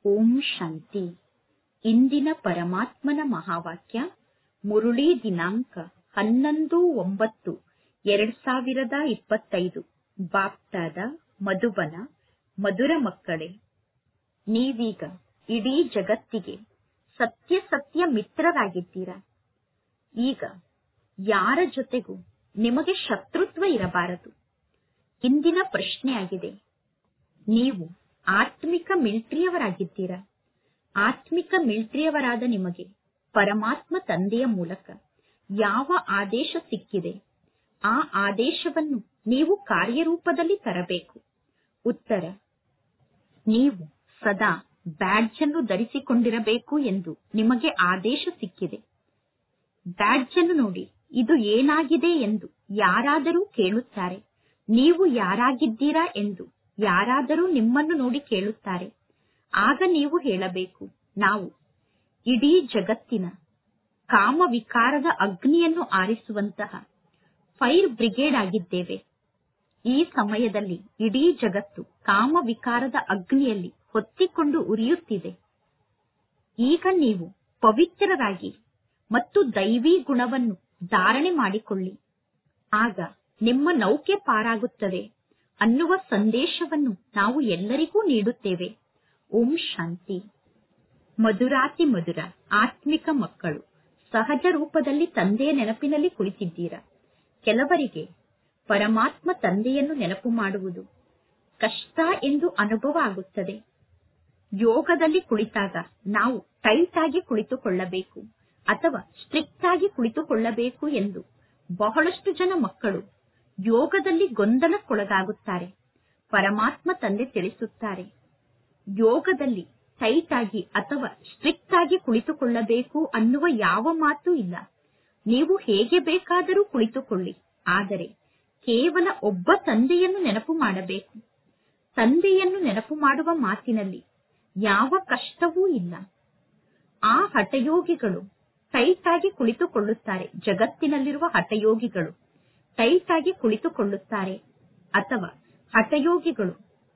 ಓಂ ಶಾಂತಿ. ಇಂದಿನ ಪರಮಾತ್ಮನ ಮಹಾವಾಕ್ಯ ಮುರುಳಿ ದಿನಾಂಕ 11/9/2025. ಬಾಪ್ದಾದ ಮಧುಬನ. ಮಧುರ ಮಕ್ಕಳೇ, ನೀವೀಗ ಇಡೀ ಜಗತ್ತಿಗೆ ಸತ್ಯ ಮಿತ್ರರಾಗಿದ್ದೀರಾ. ಈಗ ಯಾರ ಜೊತೆಗೂ ನಿಮಗೆ ಶತ್ರುತ್ವ ಇರಬಾರದು. ಇಂದಿನ ಪ್ರಶ್ನೆಯಾಗಿದೆ, ನೀವು ಆತ್ಮಿಕ ಮಿಲಿಟರಿಯವರಾಗಿದ್ದೀರಾ. ಆತ್ಮಿಕ ಮಿಲಿಟರಿಯವರಾದ ನಿಮಗೆ ಪರಮಾತ್ಮ ತಂದೆಯ ಮೂಲಕ ಯಾವ ಆದೇಶ ಸಿಕ್ಕಿದೆ, ಆ ಆದೇಶವನ್ನು ನೀವು ಕಾರ್ಯರೂಪದಲ್ಲಿ ತರಬೇಕು. ಉತ್ತರ: ನೀವು ಸದಾ ಬ್ಯಾಡ್ಜ್ ಅನ್ನು ಧರಿಸಿಕೊಂಡಿರಬೇಕು ಎಂದು ನಿಮಗೆ ಆದೇಶ ಸಿಕ್ಕಿದೆ. ಬ್ಯಾಡ್ಜ್ ಅನ್ನು ನೋಡಿ ಇದು ಏನಾಗಿದೆ ಎಂದು ಯಾರಾದರೂ ಕೇಳುತ್ತಾರೆ. ನೀವು ಯಾರಾಗಿದ್ದೀರಾ ಎಂದು ಯಾರಾದರೂ ನಿಮ್ಮನ್ನು ನೋಡಿ ಕೇಳುತ್ತಾರೆ. ಆಗ ನೀವು ಹೇಳಬೇಕು, ನಾವು ಇಡೀ ಜಗತ್ತಿನ ಕಾಮ ವಿಕಾರದ ಅಗ್ನಿಯನ್ನು ಆರಿಸುವಂತಹ ಫೈರ್ ಬ್ರಿಗೇಡ್ ಆಗಿದ್ದೇವೆ. ಈ ಸಮಯದಲ್ಲಿ ಇಡೀ ಜಗತ್ತು ಕಾಮ ವಿಕಾರದ ಅಗ್ನಿಯಲ್ಲಿ ಹೊತ್ತಿಕೊಂಡು ಉರಿಯುತ್ತಿದೆ. ಈಗ ನೀವು ಪವಿತ್ರರಾಗಿ ಮತ್ತು ದೈವಿ ಗುಣವನ್ನು ಧಾರಣೆ ಮಾಡಿಕೊಳ್ಳಿ. ಆಗ ನಿಮ್ಮ ನೌಕೆ ಪಾರಾಗುತ್ತದೆ ಅನ್ನುವ ಸಂದೇಶವನ್ನು ನಾವು ಎಲ್ಲರಿಗೂ ನೀಡುತ್ತೇವೆ. ಓಂ ಶಾಂತಿ. ಮಧುರಾತಿ ಮಧುರ ಆತ್ಮಿಕ ಮಕ್ಕಳು, ಸಹಜ ರೂಪದಲ್ಲಿ ತಂದೆಯ ನೆನಪಿನಲ್ಲಿ ಕುಳಿತಿದ್ದೀರಾ. ಕೆಲವರಿಗೆ ಪರಮಾತ್ಮ ತಂದೆಯನ್ನು ನೆನಪು ಮಾಡುವುದು ಕಷ್ಟ ಎಂದು ಅನುಭವ ಆಗುತ್ತದೆ. ಯೋಗದಲ್ಲಿ ಕುಳಿತಾಗ ನಾವು ಟೈಟ್ ಆಗಿ ಕುಳಿತುಕೊಳ್ಳಬೇಕು ಅಥವಾ ಸ್ಟ್ರಿಕ್ಟ್ ಆಗಿ ಕುಳಿತುಕೊಳ್ಳಬೇಕು ಎಂದು ಬಹಳಷ್ಟು ಜನ ಮಕ್ಕಳು ಯೋಗದಲ್ಲಿ ಗೊಂದಲಕ್ಕೊಳಗಾಗುತ್ತಾರೆ. ಪರಮಾತ್ಮ ತಂದೆ ತಿಳಿಸುತ್ತಾರೆ, ಯೋಗದಲ್ಲಿ ಟೈಟ್ ಆಗಿ ಅಥವಾ ಸ್ಟ್ರಿಕ್ಟ್ ಆಗಿ ಕುಳಿತುಕೊಳ್ಳಬೇಕು ಅನ್ನುವ ಯಾವ ಮಾತು ಇಲ್ಲ. ನೀವು ಹೇಗೆ ಬೇಕಾದರೂ ಕುಳಿತುಕೊಳ್ಳಿ, ಆದರೆ ಕೇವಲ ಒಬ್ಬ ತಂದೆಯನ್ನು ನೆನಪು ಮಾಡಬೇಕು. ತಂದೆಯನ್ನು ನೆನಪು ಮಾಡುವ ಮಾತಿನಲ್ಲಿ ಯಾವ ಕಷ್ಟವೂ ಇಲ್ಲ. ಆ ಹಠಯೋಗಿಗಳು ಟೈಟ್ ಆಗಿ ಕುಳಿತುಕೊಳ್ಳುತ್ತಾರೆ. ಜಗತ್ತಿನಲ್ಲಿರುವ ಹಠಯೋಗಿಗಳು ಟೈಟ್ ಆಗಿ ಕುಳಿತುಕೊಳ್ಳುತ್ತಾರೆ ಅಥವಾ ಹಠಯೋಗಿಗಳು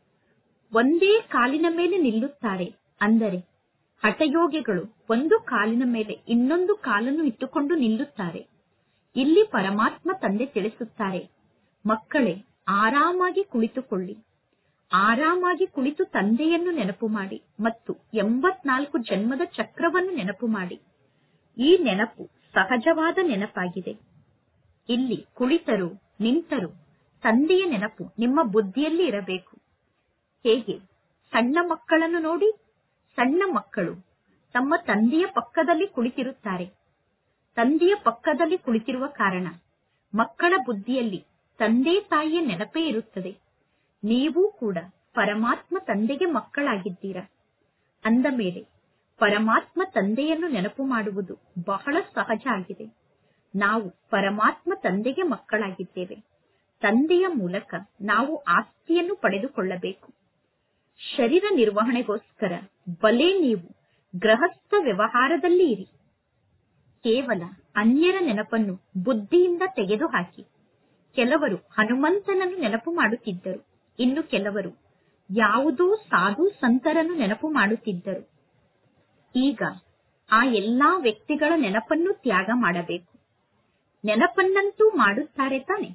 ಒಂದೇ ಕಾಲಿನ ಮೇಲೆ ನಿಲ್ಲುತ್ತಾರೆ. ಅಂದರೆ ಹಠಯೋಗಿಗಳು ಒಂದು ಕಾಲಿನ ಮೇಲೆ ಇನ್ನೊಂದು ಕಾಲನ್ನು ಇಟ್ಟುಕೊಂಡು ನಿಲ್ಲುತ್ತಾರೆ. ಇಲ್ಲಿ ಪರಮಾತ್ಮ ತಂದೆ ತಿಳಿಸುತ್ತಾರೆ, ಮಕ್ಕಳೇ, ಆರಾಮಾಗಿ ಕುಳಿತುಕೊಳ್ಳಿ. ಆರಾಮಾಗಿ ಕುಳಿತು ತಂದೆಯನ್ನು ನೆನಪು ಮಾಡಿ ಮತ್ತು 84 ಜನ್ಮದ ಚಕ್ರವನ್ನು ನೆನಪು ಮಾಡಿ. ಈ ನೆನಪು ಸಹಜವಾದ ನೆನಪಾಗಿದೆ. ಇಲ್ಲಿ ಕುಳಿತರು ನಿಂತರು ತಂದೆಯ ನೆನಪು ನಿಮ್ಮ ಬುದ್ಧಿಯಲ್ಲಿ ಇರಬೇಕು. ಹೇಗೆ ಸಣ್ಣ ಮಕ್ಕಳನ್ನು ನೋಡಿ, ಸಣ್ಣ ಮಕ್ಕಳು ತಮ್ಮ ತಂದೆಯ ಪಕ್ಕದಲ್ಲಿ ಕುಳಿತಿರುತ್ತಾರೆ. ತಂದೆಯ ಪಕ್ಕದಲ್ಲಿ ಕುಳಿತಿರುವ ಕಾರಣ ಮಕ್ಕಳ ಬುದ್ಧಿಯಲ್ಲಿ ತಂದೆ ತಾಯಿಯ ನೆನಪೇ ಇರುತ್ತದೆ. ನೀವು ಕೂಡ ಪರಮಾತ್ಮ ತಂದೆಗೆ ಮಕ್ಕಳಾಗಿದ್ದೀರಾ. ಅಂದ ಮೇಲೆ ಪರಮಾತ್ಮ ತಂದೆಯನ್ನು ನೆನಪು ಮಾಡುವುದು ಬಹಳ ಸಹಜ ಆಗಿದೆ. ನಾವು ಪರಮಾತ್ಮ ತಂದೆಗೆ ಮಕ್ಕಳಾಗಿದ್ದೇವೆ. ತಂದೆಯ ಮೂಲಕ ನಾವು ಆಸ್ತಿಯನ್ನು ಪಡೆದುಕೊಳ್ಳಬೇಕು. ಶರೀರ ನಿರ್ವಹಣೆಗೋಸ್ಕರ ಬಲೆ ನೀವು ಗೃಹಸ್ಥ ವ್ಯವಹಾರದಲ್ಲಿ ಇರಿ. ಕೇವಲ ಅನ್ಯರ ನೆನಪನ್ನು ಬುದ್ಧಿಯಿಂದ ತೆಗೆದುಹಾಕಿ. ಕೆಲವರು ಹನುಮಂತನನ್ನು ನೆನಪು ಮಾಡುತ್ತಿದ್ದರು, ಇನ್ನು ಕೆಲವರು ಯಾವುದೋ ಸಾಧು ಸಂತರನ್ನು ನೆನಪು ಮಾಡುತ್ತಿದ್ದರು. ಈಗ ಆ ಎಲ್ಲಾ ವ್ಯಕ್ತಿಗಳ ನೆನಪನ್ನು ತ್ಯಾಗ ಮಾಡಬೇಕು. ನೆನಪನ್ನಂತೂ ಮಾಡುತ್ತಾರೆ ತಾನೆ.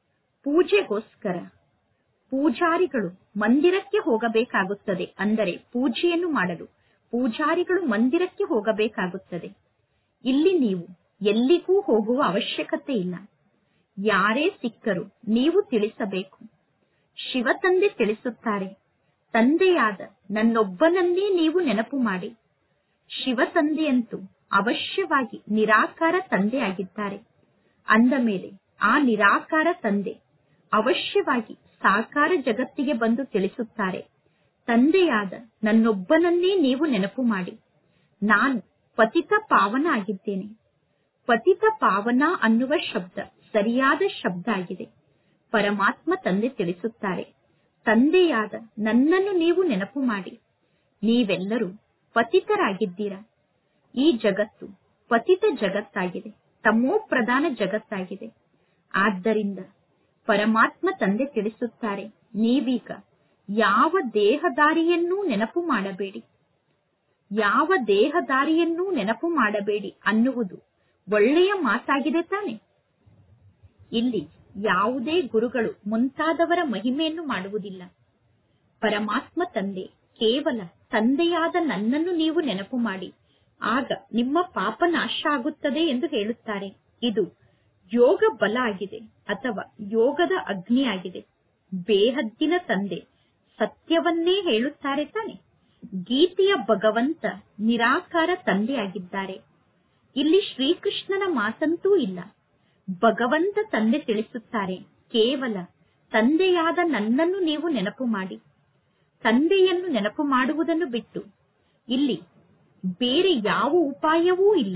ಪೂಜೆಗೋಸ್ಕರ ಪೂಜಾರಿಗಳು ಮಂದಿರಕ್ಕೆ ಹೋಗಬೇಕಾಗುತ್ತದೆ. ಅಂದರೆ ಪೂಜೆಯನ್ನು ಮಾಡಲು ಪೂಜಾರಿಗಳು ಮಂದಿರಕ್ಕೆ ಹೋಗಬೇಕಾಗುತ್ತದೆ. ಇಲ್ಲಿ ನೀವು ಎಲ್ಲಿಗೂ ಹೋಗುವ ಅವಶ್ಯಕತೆ ಇಲ್ಲ. ಯಾರೇ ಸಿಕ್ಕರೂ ನೀವು ತಿಳಿಸಬೇಕು. ಶಿವ ತಂದೆ ತಿಳಿಸುತ್ತಾರೆ, ತಂದೆಯಾದ ನನ್ನೊಬ್ಬನನ್ನೇ ನೀವು ನೆನಪು ಮಾಡಿ. ಶಿವ ತಂದೆಯಂತೂ ಅವಶ್ಯವಾಗಿ ನಿರಾಕಾರ ತಂದೆಯಾಗಿದ್ದಾರೆ. ಅಂದ ಮೇಲೆ ಆ ನಿರಾಕಾರ ತಂದೆ ಅವಶ್ಯವಾಗಿ ಸಾಕಾರ ಜಗತ್ತಿಗೆ ಬಂದು ತಿಳಿಸುತ್ತಾರೆ, ತಂದೆಯಾದ ನನ್ನೊಬ್ಬನನ್ನೇ ನೀವು ನೆನಪು ಮಾಡಿ. ನಾನು ಪತಿತ ಪಾವನ ಆಗಿದ್ದೇನೆ. ಪತಿತ ಪಾವನ ಅನ್ನುವ ಶಬ್ದ ಸರಿಯಾದ ಶಬ್ದ ಆಗಿದೆ. ಪರಮಾತ್ಮ ತಂದೆ ತಿಳಿಸುತ್ತಾರೆ, ತಂದೆಯಾದ ನನ್ನನ್ನು ನೀವು ನೆನಪು ಮಾಡಿ. ನೀವೆಲ್ಲರೂ ಪತಿತರಾಗಿದ್ದೀರಾ. ಈ ಜಗತ್ತು ಪತಿತ ಜಗತ್ತಾಗಿದೆ, ತಮೋ ಪ್ರಧಾನ ಜಗತ್ತಾಗಿದೆ. ಆದ್ದರಿಂದ ಪರಮಾತ್ಮ ತಂದೆ ತಿಳಿಸುತ್ತಾರೆ, ನೀವೀಗ ಯಾವ ದೇಹದಾರಿಯನ್ನೂ ನೆನಪು ಮಾಡಬೇಡಿ. ಯಾವ ದೇಹದಾರಿಯನ್ನೂ ನೆನಪು ಮಾಡಬೇಡಿ ಅನ್ನುವುದು ಒಳ್ಳೆಯ ಮಾತಾಗಿದೆ ತಾನೆ. ಇಲ್ಲಿ ಯಾವುದೇ ಗುರುಗಳು ಮುಂತಾದವರ ಮಹಿಮೆಯನ್ನು ಮಾಡುವುದಿಲ್ಲ. ಪರಮಾತ್ಮ ತಂದೆ ಕೇವಲ ತಂದೆಯಾದ ನನ್ನನ್ನು ನೀವು ನೆನಪು ಮಾಡಿ, ಆಗ ನಿಮ್ಮ ಪಾಪ ನಾಶ ಆಗುತ್ತದೆ ಎಂದು ಹೇಳುತ್ತಾರೆ. ಇದು ಯೋಗ ಬಲ ಆಗಿದೆ ಅಥವಾ ಯೋಗದ ಅಗ್ನಿಯಾಗಿದೆ. ಬೇಹದ್ದಿನ ತಂದೆ ಸತ್ಯವನ್ನೇ ಹೇಳುತ್ತಾರೆ ತಾನೆ. ಗೀತೆಯ ಭಗವಂತ ನಿರಾಕಾರ ತಂದೆಯಾಗಿದ್ದಾರೆ. ಇಲ್ಲಿ ಶ್ರೀಕೃಷ್ಣನ ಮಾತಂತೂ ಇಲ್ಲ. ಭಗವಂತ ತಂದೆ ತಿಳಿಸುತ್ತಾರೆ, ಕೇವಲ ತಂದೆಯಾದ ನನ್ನನ್ನು ನೀವು ನೆನಪು ಮಾಡಿ. ತಂದೆಯನ್ನು ನೆನಪು ಮಾಡುವುದನ್ನು ಬಿಟ್ಟು ಇಲ್ಲಿ ಬೇರೆ ಯಾವ ಉಪಾಯವೂ ಇಲ್ಲ.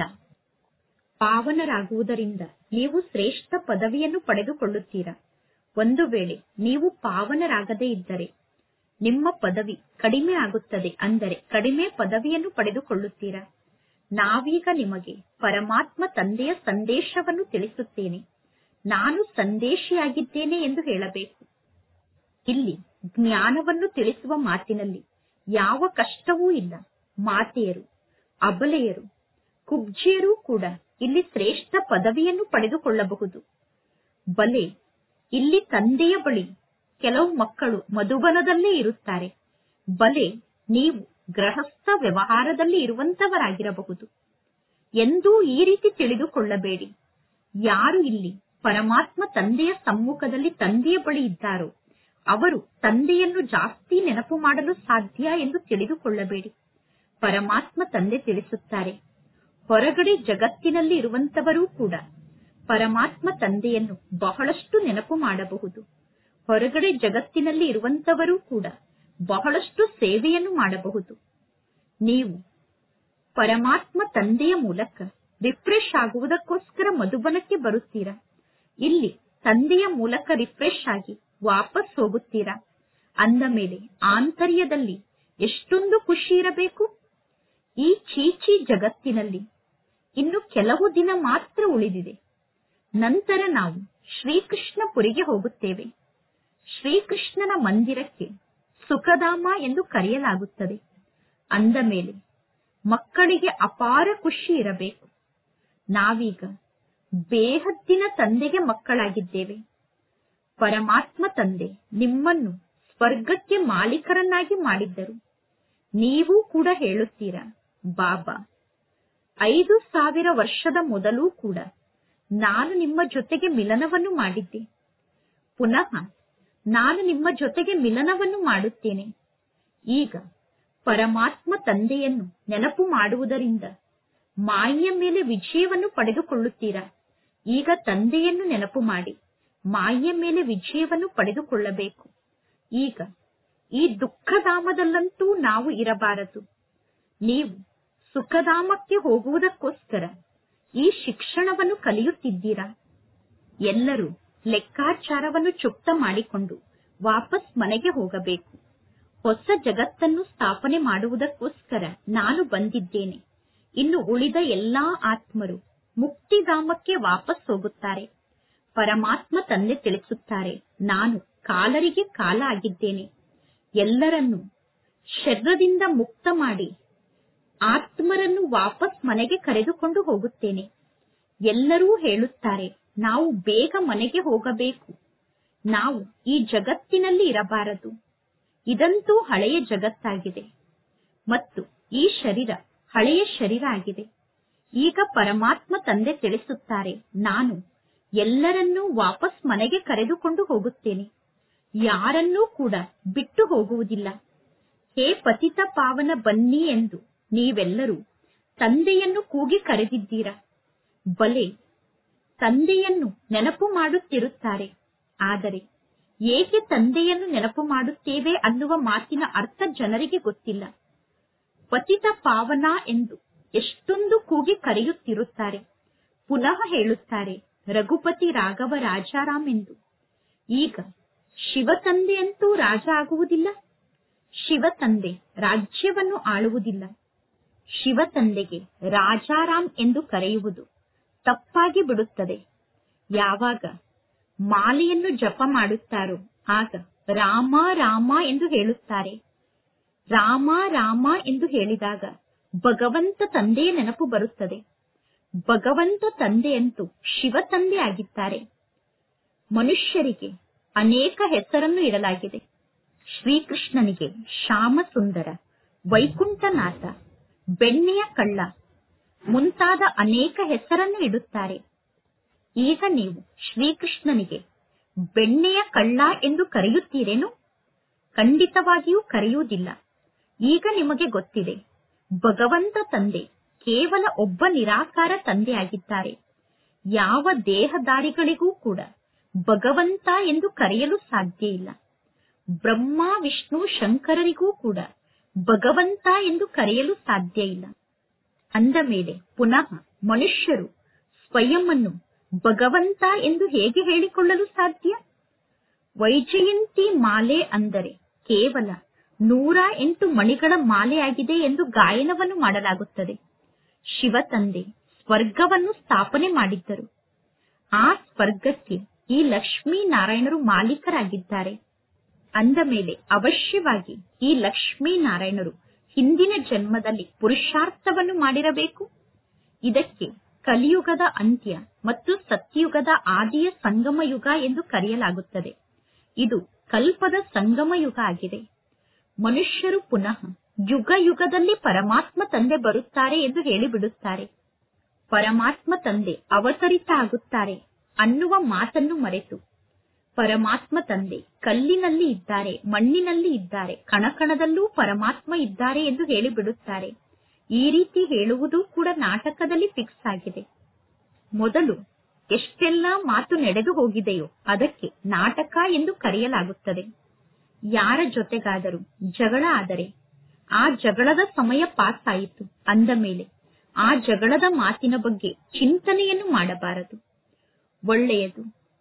ಪಾವನರಾಗುವುದರಿಂದ ನೀವು ಶ್ರೇಷ್ಠ ಪದವಿಯನ್ನು ಪಡೆದುಕೊಳ್ಳುತ್ತೀರಾ. ಒಂದು ವೇಳೆ ನೀವು ಪಾವನರಾಗದೇ ಇದ್ದರೆ ನಿಮ್ಮ ಪದವಿ ಕಡಿಮೆ ಆಗುತ್ತದೆ, ಅಂದರೆ ಕಡಿಮೆ ಪದವಿಯನ್ನು ಪಡೆದುಕೊಳ್ಳುತ್ತೀರಾ. ನಾವೀಗ ನಿಮಗೆ ಪರಮಾತ್ಮ ತಂದೆಯ ಸಂದೇಶವನ್ನು ತಿಳಿಸುತ್ತೇನೆ. ನಾನು ಸಂದೇಶಿಯಾಗಿದ್ದೇನೆ ಎಂದು ಹೇಳಬೇಕು. ಇಲ್ಲಿ ಜ್ಞಾನವನ್ನು ತಿಳಿಸುವ ಮಾತಿನಲ್ಲಿ ಯಾವ ಕಷ್ಟವೂ ಇಲ್ಲ. ಮಾತೆಯರು, ಅಬಲೆಯರು, ಕುಬ್ಜಿಯರು ಕೂಡ ಇಲ್ಲಿ ಶ್ರೇಷ್ಠ ಪದವಿಯನ್ನು ಪಡೆದುಕೊಳ್ಳಬಹುದು. ಬಲೆ ಇಲ್ಲಿ ತಂದೆಯ ಬಳಿ ಕೆಲವು ಮಕ್ಕಳು ಮಧುಬನದಲ್ಲೇ ಇರುತ್ತಾರೆ. ಬಲೆ ನೀವು ಗೃಹಸ್ಥ ವ್ಯವಹಾರದಲ್ಲಿ ಇರುವಂತವರಾಗಿರಬಹುದು. ಎಂದೂ ಈ ರೀತಿ ತಿಳಿದುಕೊಳ್ಳಬೇಡಿ. ಯಾರು ಇಲ್ಲಿ ಪರಮಾತ್ಮ ತಂದೆಯ ಸಮ್ಮುಖದಲ್ಲಿ ತಂದೆಯ ಬಳಿ ಇದ್ದಾರೋ ಅವರು ತಂದೆಯನ್ನು ಜಾಸ್ತಿ ನೆನಪು ಮಾಡಲು ಸಾಧ್ಯ ಎಂದು ತಿಳಿದುಕೊಳ್ಳಬೇಡಿ. ಪರಮಾತ್ಮ ತಂದೆ ತಿಳಿಸುತ್ತಾರೆ, ಹೊರಗಡೆ ಜಗತ್ತಿನಲ್ಲಿ ಇರುವಂತವರೂ ಕೂಡ ಪರಮಾತ್ಮ ತಂದೆಯನ್ನು ಬಹಳಷ್ಟು ನೆನಪು ಮಾಡಬಹುದು. ಹೊರಗಡೆ ಜಗತ್ತಿನಲ್ಲಿ ಇರುವಂತವರೂ ಕೂಡ ಬಹಳಷ್ಟು ಸೇವೆಯನ್ನು ಮಾಡಬಹುದು. ನೀವು ಪರಮಾತ್ಮ ತಂದೆಯ ಮೂಲಕ ರಿಫ್ರೆಶ್ ಆಗುವುದಕ್ಕೋಸ್ಕರ ಮಧುಬನಕ್ಕೆ ಬರುತ್ತೀರಾ. ಇಲ್ಲಿ ತಂದೆಯ ಮೂಲಕ ರಿಫ್ರೆಶ್ ಆಗಿ ವಾಪಸ್ ಹೋಗುತ್ತೀರಾ. ಅಂದ ಮೇಲೆ ಆಂತರ್ಯದಲ್ಲಿ ಎಷ್ಟೊಂದು ಖುಷಿ ಇರಬೇಕು. ಈ ಚೀಚಿ ಜಗತ್ತಿನಲ್ಲಿ ಇನ್ನು ಕೆಲವು ದಿನ ಮಾತ್ರ ಉಳಿದಿದೆ. ನಂತರ ನಾವು ಶ್ರೀಕೃಷ್ಣಪುರಿಗೆ ಹೋಗುತ್ತೇವೆ. ಶ್ರೀಕೃಷ್ಣನ ಮಂದಿರಕ್ಕೆ ಸುಖಧಾಮ ಎಂದು ಕರೆಯಲಾಗುತ್ತದೆ. ಅಂದ ಮೇಲೆ ಮಕ್ಕಳಿಗೆ ಅಪಾರ ಖುಷಿ ಇರಬೇಕು. ನಾವೀಗ ಬೇಹದ್ದಿನ ತಂದೆಗೆ ಮಕ್ಕಳಾಗಿದ್ದೇವೆ. ಪರಮಾತ್ಮ ತಂದೆ ನಿಮ್ಮನ್ನು ಸ್ವರ್ಗಕ್ಕೆ ಮಾಲೀಕರನ್ನಾಗಿ ಮಾಡಿದ್ದರು. ನೀವು ಕೂಡ ಹೇಳುತ್ತೀರಾ, ಬಾಬಾ 5000 ವರ್ಷದ ಮೊದಲೂ ಕೂಡ ನಾನು ನಿಮ್ಮ ಜೊತೆಗೆ ಮಿಲನವನ್ನು ಮಾಡಿದ್ದೆ. ಪುನಃ ನಾನು ನಿಮ್ಮ ಜೊತೆಗೆ ಮಿಲನವನ್ನು ಮಾಡುತ್ತೇನೆ. ಈಗ ಪರಮಾತ್ಮ ತಂದೆಯನ್ನು ನೆನಪು ಮಾಡುವುದರಿಂದ ಮಾಯೆಯ ಮೇಲೆ ವಿಜಯವನ್ನು ಪಡೆದುಕೊಳ್ಳುತ್ತೀರಾ. ಈಗ ತಂದೆಯನ್ನು ನೆನಪು ಮಾಡಿ ಮಾಯೆಯ ಮೇಲೆ ವಿಜಯವನ್ನು ಪಡೆದುಕೊಳ್ಳಬೇಕು. ಈಗ ಈ ದುಃಖಧಾಮದಲ್ಲಂತೂ ನಾವು ಇರಬಾರದು. ನೀವು ಸುಖಧಾಮಕ್ಕೆ ಹೋಗುವುದಕ್ಕೋಸ್ಕರ ಈ ಶಿಕ್ಷಣವನ್ನು ಕಲಿಯುತ್ತಿದ್ದೀರಾ. ಎಲ್ಲರೂ ಲೆಕ್ಕಾಚಾರವನ್ನು ಚುಕ್ತ ಮಾಡಿಕೊಂಡು ವಾಪಸ್ ಮನೆಗೆ ಹೋಗಬೇಕು. ಹೊಸ ಜಗತ್ತನ್ನು ಸ್ಥಾಪನೆ ಮಾಡುವುದಕ್ಕೋಸ್ಕರ ನಾನು ಬಂದಿದ್ದೇನೆ. ಇನ್ನು ಉಳಿದ ಎಲ್ಲಾ ಆತ್ಮರು ಮುಕ್ತಿಧಾಮಕ್ಕೆ ವಾಪಸ್ ಹೋಗುತ್ತಾರೆ. ಪರಮಾತ್ಮ ತಂದೆ ತಿಳಿಸುತ್ತಾರೆ, ನಾನು ಕಾಲರಿಗೆ ಕಾಲ ಆಗಿದ್ದೇನೆ. ಎಲ್ಲರನ್ನೂ ಶರೀರದಿಂದ ಮುಕ್ತ ಮಾಡಿ ಆತ್ಮರನ್ನು ವಾಪಸ್ ಮನೆಗೆ ಕರೆದುಕೊಂಡು ಹೋಗುತ್ತೇನೆ. ಎಲ್ಲರೂ ಹೇಳುತ್ತಾರೆ, ನಾವು ಬೇಗ ಮನೆಗೆ ಹೋಗಬೇಕು. ನಾವು ಈ ಜಗತ್ತಿನಲ್ಲಿ ಇರಬಾರದು. ಇದಂತೂ ಹಳೆಯ ಜಗತ್ತಾಗಿದೆ ಮತ್ತು ಈ ಶರೀರ ಹಳೆಯ ಶರೀರ ಆಗಿದೆ. ಈಗ ಪರಮಾತ್ಮ ತಂದೆ ತಿಳಿಸುತ್ತಾರೆ, ನಾನು ಎಲ್ಲರನ್ನೂ ವಾಪಸ್ ಮನೆಗೆ ಕರೆದುಕೊಂಡು ಹೋಗುತ್ತೇನೆ. ಯಾರನ್ನೂ ಕೂಡ ಬಿಟ್ಟು ಹೋಗುವುದಿಲ್ಲ. ಹೇ ಪತಿತ ಪಾವನ ಬನ್ನಿ ಎಂದು ನೀವೆಲ್ಲರೂ ತಂದೆಯನ್ನು ಕೂಗಿ ಕರೆದಿದ್ದೀರಾ. ಬಲೆ ತಂದೆಯನ್ನು ನೆನಪು ಮಾಡುತ್ತಿರುತ್ತಾರೆ. ಆದರೆ ಏಕೆ ತಂದೆಯನ್ನು ನೆನಪು ಮಾಡುತ್ತೇವೆ ಅನ್ನುವ ಮಾತಿನ ಅರ್ಥ ಜನರಿಗೆ ಗೊತ್ತಿಲ್ಲ. ಪತಿತ ಪಾವನ ಎಂದು ಎಷ್ಟೊಂದು ಕೂಗಿ ಕರೆಯುತ್ತಿರುತ್ತಾರೆ. ಪುನಃ ಹೇಳುತ್ತಾರೆ ರಘುಪತಿ ರಾಘವ ರಾಜಾರಾಮ್ ಎಂದು. ಈಗ ಶಿವ ತಂದೆಯಂತೂ ರಾಜ ಆಗುವುದಿಲ್ಲ. ಶಿವ ತಂದೆ ರಾಜ್ಯವನ್ನು ಆಳುವುದಿಲ್ಲ. ಶಿವ ತಂದೆಗೆ ರಾಜಾರಾಮ್ ಎಂದು ಕರೆಯುವುದು ತಪ್ಪಾಗಿ ಬಿಡುತ್ತದೆ. ಯಾವಾಗ ಮಾಲೆಯನ್ನು ಜಪ ಮಾಡುತ್ತಾರೋ ಆಗ ರಾಮ ರಾಮ ಎಂದು ಹೇಳುತ್ತಾರೆ. ರಾಮ ರಾಮ ಎಂದು ಹೇಳಿದಾಗ ಭಗವಂತ ತಂದೆಯ ನೆನಪು ಬರುತ್ತದೆ. ಭಗವಂತ ತಂದೆಯಂತೂ ಶಿವ ತಂದೆ ಆಗಿದ್ದಾರೆ. ಮನುಷ್ಯರಿಗೆ ಅನೇಕ ಹೆಸರನ್ನು ಇಡಲಾಗಿದೆ. ಶ್ರೀಕೃಷ್ಣನಿಗೆ ಶ್ಯಾಮ ಸುಂದರ, ವೈಕುಂಠನಾಥ, ಬೆಣ್ಣೆಯ ಕಳ್ಳ ಮುಂತಾದ ಅನೇಕ ಹೆಸರನ್ನು ಇಡುತ್ತಾರೆ. ಈಗ ನೀವು ಶ್ರೀಕೃಷ್ಣನಿಗೆ ಬೆಣ್ಣೆಯ ಕಳ್ಳ ಎಂದು ಕರೆಯುತ್ತೀರೇನು? ಖಂಡಿತವಾಗಿಯೂ ಕರೆಯುವುದಿಲ್ಲ. ಈಗ ನಿಮಗೆ ಗೊತ್ತಿದೆ, ಭಗವಂತ ತಂದೆ ಕೇವಲ ಒಬ್ಬ ನಿರಾಕಾರ ತಂದೆಯಾಗಿದ್ದಾರೆ. ಯಾವ ದೇಹದಾರಿಗಳಿಗೂ ಕೂಡ ಭಗವಂತ ಎಂದು ಕರೆಯಲು ಸಾಧ್ಯ ಇಲ್ಲ. ಬ್ರಹ್ಮ, ವಿಷ್ಣು, ಶಂಕರರಿಗೂ ಕೂಡ ಭಗವಂತ ಎಂದು ಕರೆಯಲು ಸಾಧ್ಯ ಇಲ್ಲ. ಅಂದ ಮೇಲೆ ಪುನಃ ಮನುಷ್ಯರು ಸ್ವಯಂವನ್ನು ಭಗವಂತ ಎಂದು ಹೇಗೆ ಹೇಳಿಕೊಳ್ಳಲು ಸಾಧ್ಯ? ವೈಜಯಂತಿ ಮಾಲೆ ಅಂದರೆ ಕೇವಲ 108 ಮಣಿಗಳ ಮಾಲೆಯಾಗಿದೆ ಎಂದು ಗಾಯನವನ್ನು ಮಾಡಲಾಗುತ್ತದೆ. ಶಿವ ತಂದೆ ಸ್ವರ್ಗವನ್ನು ಸ್ಥಾಪನೆ ಮಾಡಿದ್ದರು. ಆ ಸ್ವರ್ಗಕ್ಕೆ ಈ ಲಕ್ಷ್ಮೀನಾರಾಯಣರು ಮಾಲೀಕರಾಗಿದ್ದಾರೆ. ಅಂದ ಮೇಲೆ ಅವಶ್ಯವಾಗಿ ಈ ಲಕ್ಷ್ಮೀನಾರಾಯಣರು ಹಿಂದಿನ ಜನ್ಮದಲ್ಲಿ ಪುರುಷಾರ್ಥವನ್ನು ಮಾಡಿರಬೇಕು. ಇದಕ್ಕೆ ಕಲಿಯುಗದ ಅಂತ್ಯ ಮತ್ತು ಸತ್ಯಯುಗದ ಆದಿಯ ಸಂಗಮ ಯುಗ ಎಂದು ಕರೆಯಲಾಗುತ್ತದೆ. ಇದು ಕಲ್ಪದ ಸಂಗಮ ಯುಗ ಆಗಿದೆ. ಮನುಷ್ಯರು ಪುನಃ ಯುಗ ಯುಗದಲ್ಲಿ ಪರಮಾತ್ಮ ತಂದೆ ಬರುತ್ತಾರೆ ಎಂದು ಹೇಳಿಬಿಡುತ್ತಾರೆ. ಪರಮಾತ್ಮ ತಂದೆ ಅವತರಿತ ಆಗುತ್ತಾರೆ ಅನ್ನುವ ಮಾತನ್ನು ಮರೆತು ಪರಮಾತ್ಮ ತಂದೆ ಕಲ್ಲಿನಲ್ಲಿ ಇದ್ದಾರೆ, ಮಣ್ಣಿನಲ್ಲಿ ಇದ್ದಾರೆ, ಕಣಕಣದಲ್ಲೂ ಪರಮಾತ್ಮ ಇದ್ದಾರೆ ಎಂದು ಹೇಳಿಬಿಡುತ್ತಾರೆ. ಈ ರೀತಿ ಹೇಳುವುದು ಕೂಡ ನಾಟಕದಲ್ಲಿ ಫಿಕ್ಸ್ ಆಗಿದೆ. ಮೊದಲು ಎಷ್ಟೆಲ್ಲಾ ಮಾತು ನಡೆದು ಹೋಗಿದೆಯೋ ಅದಕ್ಕೆ ನಾಟಕ ಎಂದು ಕರೆಯಲಾಗುತ್ತದೆ. ಯಾರ ಜೊತೆಗಾದರೂ ಜಗಳ ಆದರೆ ಆ ಜಗಳದ ಸಮಯ ಪಾಸ್ ಆಯಿತು ಅಂದ ಮೇಲೆ ಆ ಜಗಳದ ಮಾತಿನ ಬಗ್ಗೆ ಚಿಂತನೆಯನ್ನು ಮಾಡಬಾರದು. ಒಳ್ಳೆಯದು.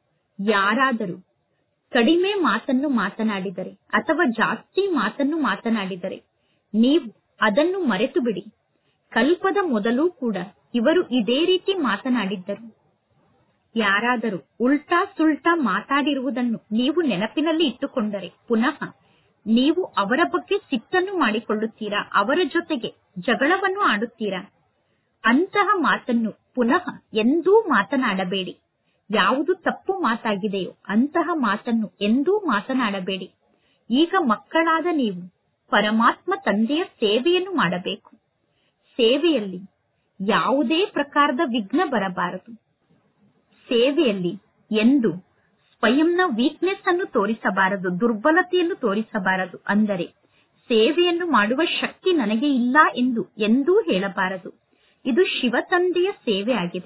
ಯಾರಾದರೂ ಕಡಿಮೆ ಮಾತನ್ನು ಮಾತನಾಡಿದರೆ ಅಥವಾ ಜಾಸ್ತಿ ಮಾತನ್ನು ಮಾತನಾಡಿದರೆ ನೀವು ಅದನ್ನು ಮರೆತು ಬಿಡಿ. ಕಲ್ಪದ ಮೊದಲು ಕೂಡ ಇವರು ಇದೇ ರೀತಿ ಮಾತನಾಡಿದ್ದರು. ಯಾರಾದರೂ ಉಲ್ಟಾ ಸುಲ್ಟಾ ಮಾತಾಡಿರುವುದನ್ನು ನೀವು ನೆನಪಿನಲ್ಲಿ ಇಟ್ಟುಕೊಂಡರೆ ಪುನಃ ನೀವು ಅವರ ಬಗ್ಗೆ ಸಿಟ್ಟನ್ನು ಮಾಡಿಕೊಳ್ಳುತ್ತೀರಾ, ಅವರ ಜೊತೆಗೆ ಜಗಳವನ್ನು ಆಡುತ್ತೀರಾ. ಅಂತಹ ಮಾತನ್ನು ಪುನಃ ಎಂದೂ ಮಾತನಾಡಬೇಡಿ. ಯಾವುದು ತಪ್ಪು ಮಾತಾಗಿದೆಯೋ ಅಂತಹ ಮಾತನ್ನು ಎಂದೂ ಮಾತನಾಡಬೇಡಿ. ಈಗ ಮಕ್ಕಳಾದ ನೀವು ಪರಮಾತ್ಮ ತಂದೆಯ ಸೇವೆಯನ್ನು ಮಾಡಬೇಕು. ಸೇವೆಯಲ್ಲಿ ಯಾವುದೇ ಪ್ರಕಾರದ ವಿಘ್ನ ಬರಬಾರದು. ಸೇವೆಯಲ್ಲಿ ಎಂದು ಸ್ವಯಂನ ವೀಕ್ನೆಸ್ ಅನ್ನು ತೋರಿಸಬಾರದು, ದುರ್ಬಲತೆಯನ್ನು ತೋರಿಸಬಾರದು. ಅಂದರೆ ಸೇವೆಯನ್ನು ಮಾಡುವ ಶಕ್ತಿ ನನಗೆ ಇಲ್ಲ ಎಂದು ಎಂದೂ ಹೇಳಬಾರದು. ಇದು ಶಿವ ತಂದೆಯ ಸೇವೆ ಆಗಿದೆ.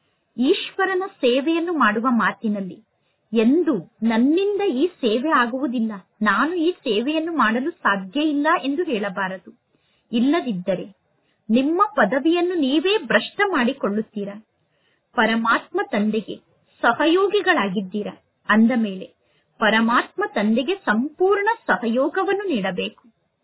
ಈಶ್ವರನ ಸೇವೆಯನ್ನು ಮಾಡುವ ಮಾತಿನಲ್ಲಿ ಎಂದು ನನ್ನಿಂದ ಈ ಸೇವೆ ಆಗುವುದಿಲ್ಲ, ನಾನು ಈ ಸೇವೆಯನ್ನು ಮಾಡಲು ಸಾಧ್ಯ ಇಲ್ಲ ಎಂದು ಹೇಳಬಾರದು. ಇಲ್ಲದಿದ್ದರೆ ನಿಮ್ಮ ಪದವಿಯನ್ನು ನೀವೇ ಭ್ರಷ್ಟ ಮಾಡಿಕೊಳ್ಳುತ್ತೀರಾ. ಪರಮಾತ್ಮ ತಂದೆಗೆ ಸಹಯೋಗಿಗಳಾಗಿದ್ದೀರಾ. ಅಂದ ಮೇಲೆ ಪರಮಾತ್ಮ ತಂದೆಗೆ ಸಂಪೂರ್ಣ ಸಹಯೋಗವನ್ನು ನೀಡಬೇಕು.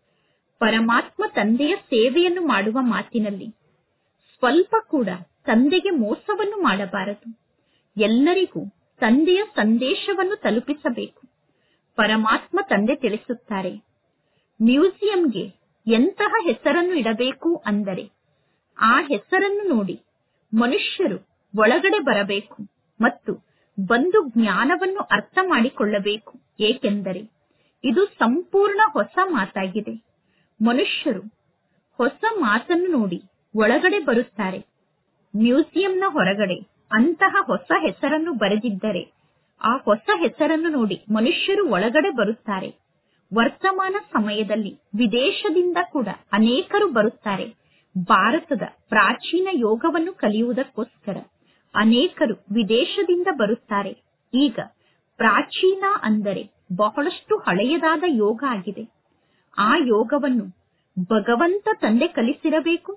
ಪರಮಾತ್ಮ ತಂದೆಯ ಸೇವೆಯನ್ನು ಮಾಡುವ ಮಾತಿನಲ್ಲಿ ಸ್ವಲ್ಪ ಕೂಡ ತಂದೆಗೆ ಮೋಸವನ್ನು ಮಾಡಬಾರದು. ಎಲ್ಲರಿಗೂ ತಂದೆಯ ಸಂದೇಶವನ್ನು ತಲುಪಿಸಬೇಕು. ಪರಮಾತ್ಮ ತಂದೆ ತಿಳಿಸುತ್ತಾರೆ, ಮ್ಯೂಸಿಯಂಗೆ ಎಂತಹ ಹೆಸರನ್ನು ಇಡಬೇಕು ಅಂದರೆ ಆ ಹೆಸರನ್ನು ನೋಡಿ ಮನುಷ್ಯರು ಒಳಗಡೆ ಬರಬೇಕು ಮತ್ತು ಬಂದು ಜ್ಞಾನವನ್ನು ಅರ್ಥ ಮಾಡಿಕೊಳ್ಳಬೇಕು. ಏಕೆಂದರೆ ಇದು ಸಂಪೂರ್ಣ ಹೊಸ ಮಾತಾಗಿದೆ. ಮನುಷ್ಯರು ಹೊಸ ಮಾತನ್ನು ನೋಡಿ ಒಳಗಡೆ ಬರುತ್ತಾರೆ. ಮ್ಯೂಸಿಯಂನ ಹೊರಗಡೆ ಅಂತಹ ಹೊಸ ಹೆಸರನ್ನು ಬರೆದಿದ್ದರೆ ಆ ಹೊಸ ಹೆಸರನ್ನು ನೋಡಿ ಮನುಷ್ಯರು ಒಳಗಡೆ ಬರುತ್ತಾರೆ. ವರ್ತಮಾನ ಸಮಯದಲ್ಲಿ ವಿದೇಶದಿಂದ ಕೂಡ ಅನೇಕರು ಬರುತ್ತಾರೆ. ಭಾರತದ ಪ್ರಾಚೀನ ಯೋಗವನ್ನು ಕಲಿಯುವುದಕ್ಕೋಸ್ಕರ ಅನೇಕರು ವಿದೇಶದಿಂದ ಬರುತ್ತಾರೆ. ಈಗ ಪ್ರಾಚೀನ ಅಂದರೆ ಬಹಳಷ್ಟು ಹಳೆಯದಾದ ಯೋಗ ಆಗಿದೆ. ಆ ಯೋಗವನ್ನು ಭಗವಂತ ತಂದೆ ಕಲಿಸಿರಬೇಕು.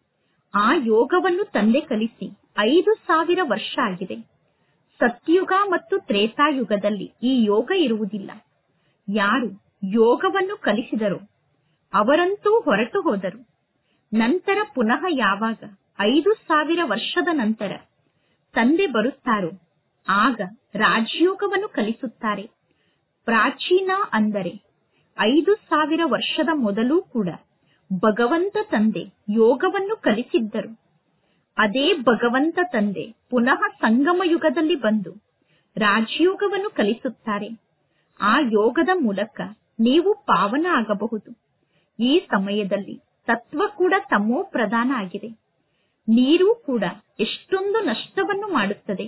ಆ ಯೋಗವನ್ನು ತಂದೆ ಕಲಿಸಿ 5000 ವರ್ಷ ಆಗಿದೆ. ಸತ್ಯುಗ ಮತ್ತು ತ್ರೇತಾಯುಗದಲ್ಲಿ ಈ ಯೋಗ ಇರುವುದಿಲ್ಲ. ಯಾರು ಯೋಗವನ್ನು ಕಲಿಸಿದರೋ ಅವರಂತೂ ಹೊರಟು ಹೋದರು. ನಂತರ ಪುನಃ ಯಾವಾಗ 5000 ವರ್ಷದ ನಂತರ ತಂದೆ ಬರುತ್ತಾರೋ ಆಗ ರಾಜಯೋಗವನ್ನು ಕಲಿಸುತ್ತಾರೆ. ಪ್ರಾಚೀನ ಅಂದರೆ 5000 ವರ್ಷದ ಮೊದಲು ಕೂಡ ಭಗವಂತ ತಂದೆ ಯೋಗವನ್ನು ಕಲಿಸಿದ್ದರು. ಅದೇ ಭಗವಂತ ತಂದೆ ಪುನಃ ಸಂಗಮ ಯುಗದಲ್ಲಿ ಬಂದು ರಾಜಯೋಗವನ್ನು ಕಲಿಸುತ್ತಾರೆ. ಆ ಯೋಗದ ಮೂಲಕ ನೀವು ಪಾವನ ಆಗಬಹುದು. ಈ ಸಮಯದಲ್ಲಿ ತತ್ವ ಕೂಡ ತಮೋ ಪ್ರಧಾನ ಆಗಿದೆ. ನೀರು ಕೂಡ ಎಷ್ಟೊಂದು ನಷ್ಟವನ್ನು ಮಾಡುತ್ತದೆ.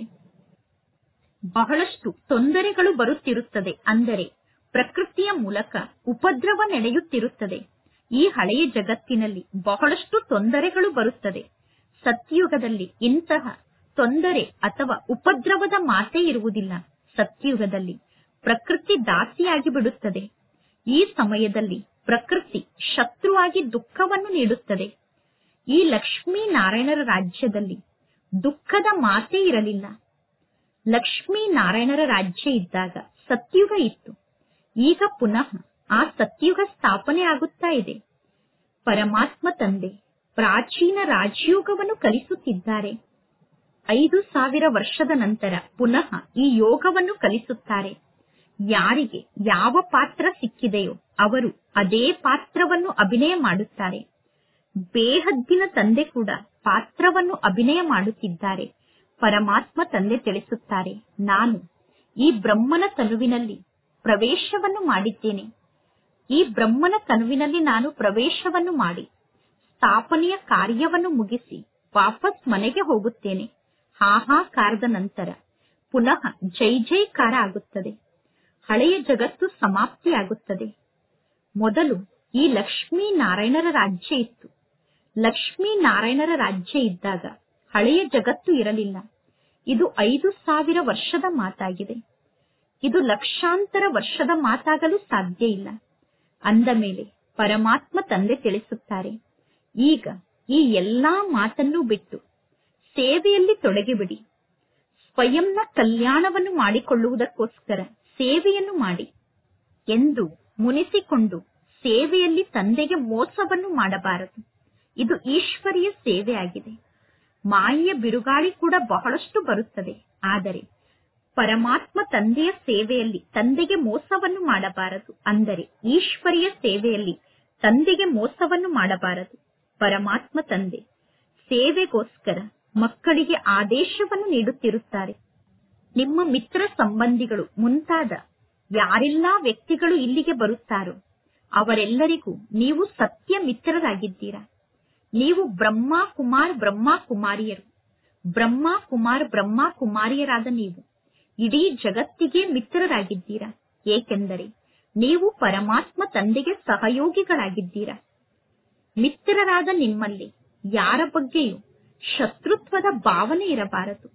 ಬಹಳಷ್ಟು ತೊಂದರೆಗಳು ಬರುತ್ತಿರುತ್ತದೆ. ಅಂದರೆ ಪ್ರಕೃತಿಯ ಮೂಲಕ ಉಪದ್ರವ ನಡೆಯುತ್ತಿರುತ್ತದೆ. ಈ ಹಳೆಯ ಜಗತ್ತಿನಲ್ಲಿ ಬಹಳಷ್ಟು ತೊಂದರೆಗಳು ಬರುತ್ತದೆ. ಸತ್ಯಯುಗದಲ್ಲಿ ಇಂತಹ ತೊಂದರೆ ಅಥವಾ ಉಪದ್ರವದ ಮಾತೇ ಇರುವುದಿಲ್ಲ. ಸತ್ಯಯುಗದಲ್ಲಿ ಪ್ರಕೃತಿ ದಾಸಿಯಾಗಿ ಬಿಡುತ್ತದೆ. ಈ ಸಮಯದಲ್ಲಿ ಪ್ರಕೃತಿ ಶತ್ರುವಾಗಿ ದುಃಖವನ್ನು ನೀಡುತ್ತದೆ. ಈ ಲಕ್ಷ್ಮೀನಾರಾಯಣರ ರಾಜ್ಯದಲ್ಲಿ ದುಃಖದ ಮಾತೇ ಇರಲಿಲ್ಲ. ಲಕ್ಷ್ಮೀನಾರಾಯಣರ ರಾಜ್ಯ ಇದ್ದಾಗ ಸತ್ಯುಗ ಇತ್ತು. ಈಗ ಪುನಃ ಆ ಸತ್ಯುಗ ಸ್ಥಾಪನೆ ಆಗುತ್ತಾ ಇದೆ. ಪರಮಾತ್ಮ ತಂದೆ ಪ್ರಾಚೀನ ರಾಜಯೋಗವನ್ನು ಕಲಿಸುತ್ತಿದ್ದಾರೆ. 5000 ವರ್ಷದ ನಂತರ ಪುನಃ ಈ ಯೋಗವನ್ನು ಕಲಿಸುತ್ತಾರೆ. ಯಾರಿಗೆ ಯಾವ ಪಾತ್ರ ಸಿಕ್ಕಿದೆಯೋ ಅವರು ಅದೇ ಪಾತ್ರವನ್ನು ಅಭಿನಯ ಮಾಡುತ್ತಾರೆ. ಬೇಹದ್ದಿನ ತಂದೆ ಕೂಡ ಪಾತ್ರವನ್ನು ಅಭಿನಯ ಮಾಡುತ್ತಿದ್ದಾರೆ. ಪರಮಾತ್ಮ ತಂದೆ ತಿಳಿಸುತ್ತಾರೆ, ನಾನು ಈ ಬ್ರಹ್ಮನ ತನುವಿನಲ್ಲಿ ಪ್ರವೇಶವನ್ನು ಮಾಡಿದ್ದೇನೆ. ಈ ಬ್ರಹ್ಮನ ತನುವಿನಲ್ಲಿ ನಾನು ಪ್ರವೇಶವನ್ನು ಮಾಡಿ ಸ್ಥಾಪನೆಯ ಕಾರ್ಯವನ್ನು ಮುಗಿಸಿ ವಾಪಸ್ ಮನೆಗೆ ಹೋಗುತ್ತೇನೆ. ಹಾಹಾಕಾರದ ನಂತರ ಪುನಃ ಜೈ ಜೈಕಾರ ಆಗುತ್ತದೆ. ಹಳೆಯ ಜಗತ್ತು ಸಮಾಪ್ತಿಯಾಗುತ್ತದೆ. ಮೊದಲು ಈ ಲಕ್ಷ್ಮೀನಾರಾಯಣರ ರಾಜ್ಯ ಇತ್ತು. ಲಕ್ಷ್ಮೀನಾರಾಯಣರ ರಾಜ್ಯ ಇದ್ದಾಗ ಹಳೆಯ ಜಗತ್ತು ಇರಲಿಲ್ಲ. ಇದು 5000 ವರ್ಷದ ಮಾತಾಗಿದೆ. ಇದು ಲಕ್ಷಾಂತರ ವರ್ಷದ ಮಾತಾಗಲು ಸಾಧ್ಯ ಇಲ್ಲ. ಅಂದ ಮೇಲೆ ಪರಮಾತ್ಮ ತಂದೆ ತಿಳಿಸುತ್ತಾರೆ, ಈಗ ಈ ಎಲ್ಲಾ ಮಾತನ್ನು ಬಿಟ್ಟು ಸೇವೆಯಲ್ಲಿ ತೊಡಗಿಬಿಡಿ. ಸ್ವಯಂನ ಕಲ್ಯಾಣವನ್ನು ಮಾಡಿಕೊಳ್ಳುವುದಕ್ಕೋಸ್ಕರ ಸೇವೆಯನ್ನು ಮಾಡಿ ಎಂದು ಮುನಿಸಿಕೊಂಡು ಸೇವೆಯಲ್ಲಿ ತಂದೆಗೆ ಮೋಸವನ್ನು ಮಾಡಬಾರದು. ಇದು ಈಶ್ವರಿಯ ಸೇವೆಯಾಗಿದೆ. ಮಾಯೆಯ ಬಿರುಗಾಳಿ ಕೂಡ ಬಹಳಷ್ಟು ಬರುತ್ತದೆ. ಆದರೆ ಪರಮಾತ್ಮ ತಂದೆಯ ಸೇವೆಯಲ್ಲಿ ತಂದೆಗೆ ಮೋಸವನ್ನು ಮಾಡಬಾರದು. ಅಂದರೆ ಈಶ್ವರಿಯ ಸೇವೆಯಲ್ಲಿ ತಂದೆಗೆ ಮೋಸವನ್ನು ಮಾಡಬಾರದು. ಪರಮಾತ್ಮ ತಂದೆ ಸೇವೆಗೋಸ್ಕರ ಮಕ್ಕಳಿಗೆ ಆದೇಶವನ್ನು ನೀಡುತ್ತಿರುತ್ತಾರೆ. ನಿಮ್ಮ ಮಿತ್ರ ಸಂಬಂಧಿಗಳು ಮುಂತಾದ ಯಾರೆಲ್ಲಾ ವ್ಯಕ್ತಿಗಳು ಇಲ್ಲಿಗೆ ಬರುತ್ತಾರೋ ಅವರೆಲ್ಲರಿಗೂ ನೀವು ಸತ್ಯ ಮಿತ್ರರಾಗಿದ್ದೀರಾ. ನೀವು ಬ್ರಹ್ಮ ಕುಮಾರಿಯರು. ಬ್ರಹ್ಮ ಕುಮಾರಿಯರಾದ ನೀವು ಇಡೀ ಜಗತ್ತಿಗೆ ಮಿತ್ರರಾಗಿದ್ದೀರಾ. ಏಕೆಂದರೆ ನೀವು ಪರಮಾತ್ಮ ತಂದೆಗೆ ಸಹಯೋಗಿಗಳಾಗಿದ್ದೀರಾ. ಮಿತ್ರರಾದ ನಿಮ್ಮಲ್ಲಿ ಯಾರ ಬಗ್ಗೆಯೂ ಶತ್ರುತ್ವದ ಭಾವನೆ ಇರಬಾರದು.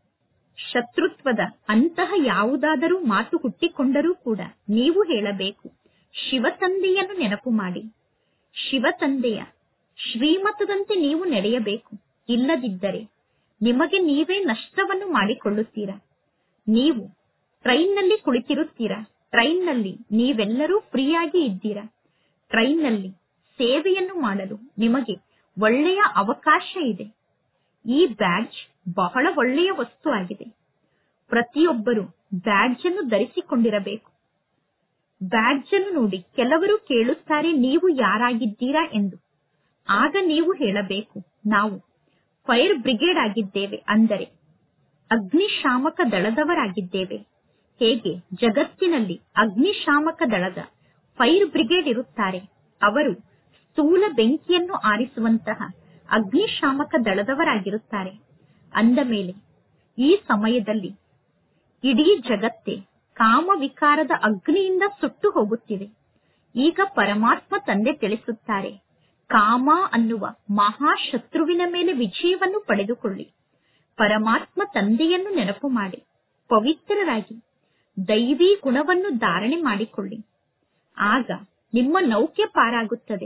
ಶತ್ರುತ್ವದ ಅಂತಹ ಯಾವುದಾದರೂ ಮಾತು ಹುಟ್ಟಿಕೊಂಡರೂ ಕೂಡ ನೀವು ಹೇಳಬೇಕು, ಶಿವ ತಂದೆಯನ್ನು ನೆನಪು ಮಾಡಿ. ಶಿವ ತಂದೆಯ ಶ್ರೀಮತದಂತೆ ನೀವು ನಡೆಯಬೇಕು. ಇಲ್ಲದಿದ್ದರೆ ನಿಮಗೆ ನೀವೇ ನಷ್ಟವನ್ನು ಮಾಡಿಕೊಳ್ಳುತ್ತೀರಾ. ನೀವು ಟ್ರೈನ್ನಲ್ಲಿ ಕುಳಿತಿರುತ್ತೀರಾ. ಟ್ರೈನ್ನಲ್ಲಿ ನೀವೆಲ್ಲರೂ ಫ್ರೀಯಾಗಿ ಇದ್ದೀರಾ. ಟ್ರೈನ್ನಲ್ಲಿ ಸೇವೆಯನ್ನು ಮಾಡಲು ನಿಮಗೆ ಒಳ್ಳೆಯ ಅವಕಾಶ ಇದೆ. ಈ ಬ್ಯಾಡ್ಜ್ ಬಹಳ ಒಳ್ಳೆಯ ವಸ್ತು ಆಗಿದೆ. ಪ್ರತಿಯೊಬ್ಬರೂ ಬ್ಯಾಡ್ಜ್ ಅನ್ನು ಧರಿಸಿಕೊಂಡಿರಬೇಕು. ಬ್ಯಾಡ್ಜ್ ಅನ್ನು ನೋಡಿ ಕೆಲವರು ಕೇಳುತ್ತಾರೆ, ನೀವು ಯಾರಾಗಿದ್ದೀರಾ ಎಂದು. ಆಗ ನೀವು ಹೇಳಬೇಕು, ನಾವು ಫೈರ್ ಬ್ರಿಗೇಡ್ ಆಗಿದ್ದೇವೆ, ಅಂದರೆ ಅಗ್ನಿಶಾಮಕ ದಳದವರಾಗಿದ್ದೇವೆ. ಹೇಗೆ ಜಗತ್ತಿನಲ್ಲಿ ಅಗ್ನಿಶಾಮಕ ದಳದ ಫೈರ್ ಬ್ರಿಗೇಡ್ ಇರುತ್ತಾರೆ, ಅವರು ಸ್ಥೂಲ ಬೆಂಕಿಯನ್ನು ಆರಿಸುವಂತಹ ಅಗ್ನಿಶಾಮಕ ದಳದವರಾಗಿರುತ್ತಾರೆ. ಅಂದ ಮೇಲೆ ಈ ಸಮಯದಲ್ಲಿ ಇಡೀ ಜಗತ್ತೇ ಕಾಮವಿಕಾರದ ಅಗ್ನಿಯಿಂದ ಸುಟ್ಟು ಹೋಗುತ್ತಿದೆ. ಈಗ ಪರಮಾತ್ಮ ತಂದೆ ತಿಳಿಸುತ್ತಾರೆ, ಕಾಮ ಅನ್ನುವ ಮಹಾಶತ್ರುವಿನ ಮೇಲೆ ವಿಜಯವನ್ನು ಪಡೆದುಕೊಳ್ಳಿ. ಪರಮಾತ್ಮ ತಂದೆಯನ್ನು ನೆನಪು ಮಾಡಿ ಪವಿತ್ರರಾಗಿ ದೈವಿ ಗುಣವನ್ನು ಧಾರಣೆ ಮಾಡಿಕೊಳ್ಳಿ. ಆಗ ನಿಮ್ಮ ನೌಕೆ ಪಾರಾಗುತ್ತದೆ.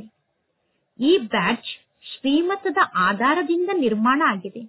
ಈ ಬ್ಯಾಡ್ಜ್ ಶ್ರೀಮತದ ಆಧಾರದಿಂದ ನಿರ್ಮಾಣ ಆಗಿದೆ.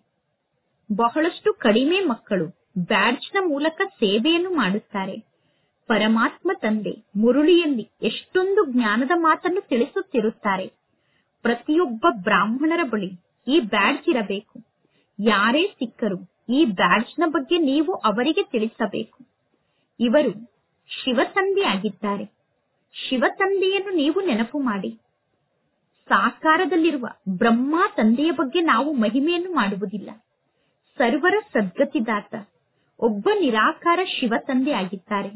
ಬಹಳಷ್ಟು ಕಡಿಮೆ ಮಕ್ಕಳು ಬ್ಯಾಡ್ಜ್ನ ಮೂಲಕ ಸೇವೆಯನ್ನು ಮಾಡುತ್ತಾರೆ. ಪರಮಾತ್ಮ ತಂದೆ ಮುರುಳಿಯಲ್ಲಿ ಎಷ್ಟೊಂದು ಜ್ಞಾನದ ಮಾತನ್ನು ತಿಳಿಸುತ್ತಿರುತ್ತಾರೆ. ಪ್ರತಿಯೊಬ್ಬ ಬ್ರಾಹ್ಮಣರ ಬಳಿ ಈ ಬ್ಯಾಡ್ಜ್ ಇರಬೇಕು. ಯಾರೇ ಸಿಕ್ಕರು ಈ ಬ್ಯಾಡ್ಜ್ನ ಬಗ್ಗೆ ನೀವು ಅವರಿಗೆ ತಿಳಿಸಬೇಕು. ಇವರು ಶಿವ ತಂದೆ ಆಗಿದ್ದಾರೆ. ಶಿವ ತಂದೆಯನ್ನು ನೀವು ನೆನಪು ಮಾಡಿ. ಸಾಕಾರದಲ್ಲಿರುವ ಬ್ರಹ್ಮ ತಂದೆಯ ಬಗ್ಗೆ ನಾವು ಮಹಿಮೆಯನ್ನು ಮಾಡುವುದಿಲ್ಲ. ಸರ್ವರ ಸದ್ಗತಿದಾತ ಒಬ್ಬ ನಿರಾಕಾರ ಶಿವ ತಂದೆ ಆಗಿದ್ದಾರೆ.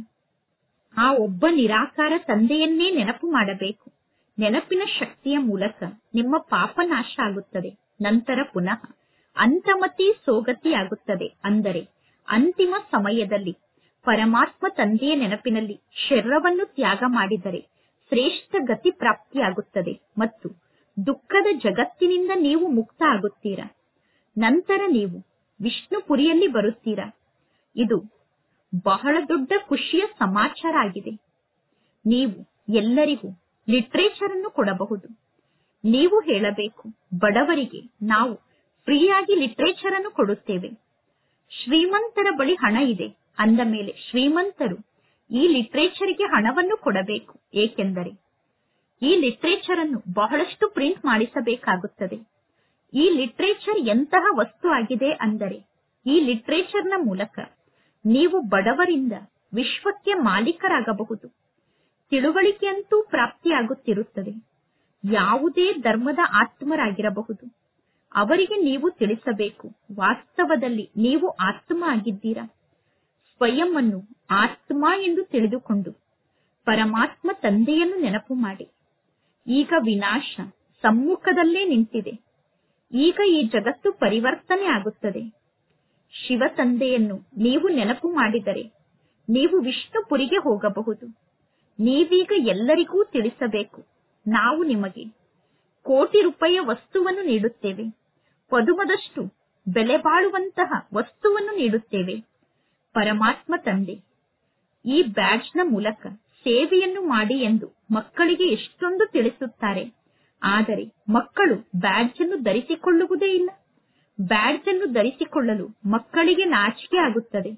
ಆ ಒಬ್ಬ ನಿರಾಕಾರ ತಂದೆಯನ್ನೇ ನೆನಪು ಮಾಡಬೇಕು. ನೆನಪಿನ ಶಕ್ತಿಯ ಮೂಲಕ ನಿಮ್ಮ ಪಾಪ ನಾಶ ಆಗುತ್ತದೆ. ನಂತರ ಪುನಃ ಅಂತಮತಿ ಸೋಗತಿ ಆಗುತ್ತದೆ. ಅಂದರೆ ಅಂತಿಮ ಸಮಯದಲ್ಲಿ ಪರಮಾತ್ಮ ತಂದೆಯ ನೆನಪಿನಲ್ಲಿ ಶರೀರವನ್ನು ತ್ಯಾಗ ಮಾಡಿದರೆ ಶ್ರೇಷ್ಠ ಗತಿ ಪ್ರಾಪ್ತಿಯಾಗುತ್ತದೆ ಮತ್ತು ದುಃಖದ ಜಗತ್ತಿನಿಂದ ನೀವು ಮುಕ್ತ ಆಗುತ್ತೀರಾ. ನಂತರ ನೀವು ವಿಷ್ಣುಪುರಿಯಲ್ಲಿ ಬರುತ್ತೀರಾ. ಇದು ಬಹಳ ದೊಡ್ಡ ಖುಷಿಯ ಸಮಾಚಾರ ಆಗಿದೆ. ನೀವು ಎಲ್ಲರಿಗೂ ಲಿಟರೇಚರ್ ಅನ್ನು ಕೊಡಬಹುದು. ನೀವು ಹೇಳಬೇಕು, ಬಡವರಿಗೆ ನಾವು ಫ್ರೀಯಾಗಿ ಲಿಟರೇಚರ್ ಅನ್ನು ಕೊಡುತ್ತೇವೆ. ಶ್ರೀಮಂತರ ಬಳಿ ಹಣ ಇದೆ ಅಂದ ಮೇಲೆ ಶ್ರೀಮಂತರು ಈ ಲಿಟರೇಚರ್ಗೆ ಹಣವನ್ನು ಕೊಡಬೇಕು. ಏಕೆಂದರೆ ಈ ಲಿಟರೇಚರ್ ಅನ್ನು ಬಹಳಷ್ಟು ಪ್ರಿಂಟ್ ಮಾಡಿಸಬೇಕಾಗುತ್ತದೆ. ಈ ಲಿಟರೇಚರ್ ಎಂತಹ ವಸ್ತು ಆಗಿದೆ ಅಂದರೆ ಈ ಲಿಟರೇಚರ್ನ ಮೂಲಕ ನೀವು ಬಡವರಿಂದ ವಿಶ್ವಕ್ಕೆ ಮಾಲೀಕರಾಗಬಹುದು. ತಿಳುವಳಿಕೆಯಂತೂ ಪ್ರಾಪ್ತಿಯಾಗುತ್ತಿರುತ್ತದೆ. ಯಾವುದೇ ಧರ್ಮದ ಆತ್ಮರಾಗಿರಬಹುದು. ಅವರಿಗೆ ನೀವು ತಿಳಿಸಬೇಕು, ವಾಸ್ತವದಲ್ಲಿ ನೀವು ಆತ್ಮ ಆಗಿದ್ದೀರಾ. ಸ್ವಯಂ ಅನ್ನು ಆತ್ಮ ಎಂದು ತಿಳಿದುಕೊಂಡು ಪರಮಾತ್ಮ ತಂದೆಯನ್ನು ನೆನಪು ಮಾಡಿ. ಈಗ ವಿನಾಶ ಸಮ್ಮುಖದಲ್ಲೇ ನಿಂತಿದೆ. ಈಗ ಈ ಜಗತ್ತು ಪರಿವರ್ತನೆ ಆಗುತ್ತದೆ. ಶಿವ ತಂದೆಯನ್ನು ನೀವು ನೆನಪು ಮಾಡಿದರೆ ನೀವು ವಿಷ್ಣುಪುರಿಗೆ ಹೋಗಬಹುದು. ನೀವೀಗ ಎಲ್ಲರಿಗೂ ತಿಳಿಸಬೇಕು, ನಾವು ನಿಮಗೆ ಕೋಟಿ ರೂಪಾಯಿಯ ವಸ್ತುವನ್ನು ನೀಡುತ್ತೇವೆ, ಪದುಮದಷ್ಟು ಬೆಲೆ ಬಾಳುವಂತಹ ವಸ್ತುವನ್ನು ನೀಡುತ್ತೇವೆ. ಪರಮಾತ್ಮ ತಂದೆ ಈ ಬ್ಯಾಡ್ಜ್ನ ಮೂಲಕ ಸೇವೆಯನ್ನು ಮಾಡಿ ಎಂದು ಮಕ್ಕಳಿಗೆ ಎಷ್ಟೊಂದು ತಿಳಿಸುತ್ತಾರೆ. ಆದರೆ ಮಕ್ಕಳು ಬ್ಯಾಡ್ಜ್ ಅನ್ನು ಧರಿಸಿಕೊಳ್ಳುವುದೇ ಇಲ್ಲ. ಬ್ಯಾಡ್ಜ್ ಅನ್ನು ಧರಿಸಿಕೊಳ್ಳಲು ಮಕ್ಕಳಿಗೆ ನಾಚಿಕೆ ಆಗುತ್ತದೆ.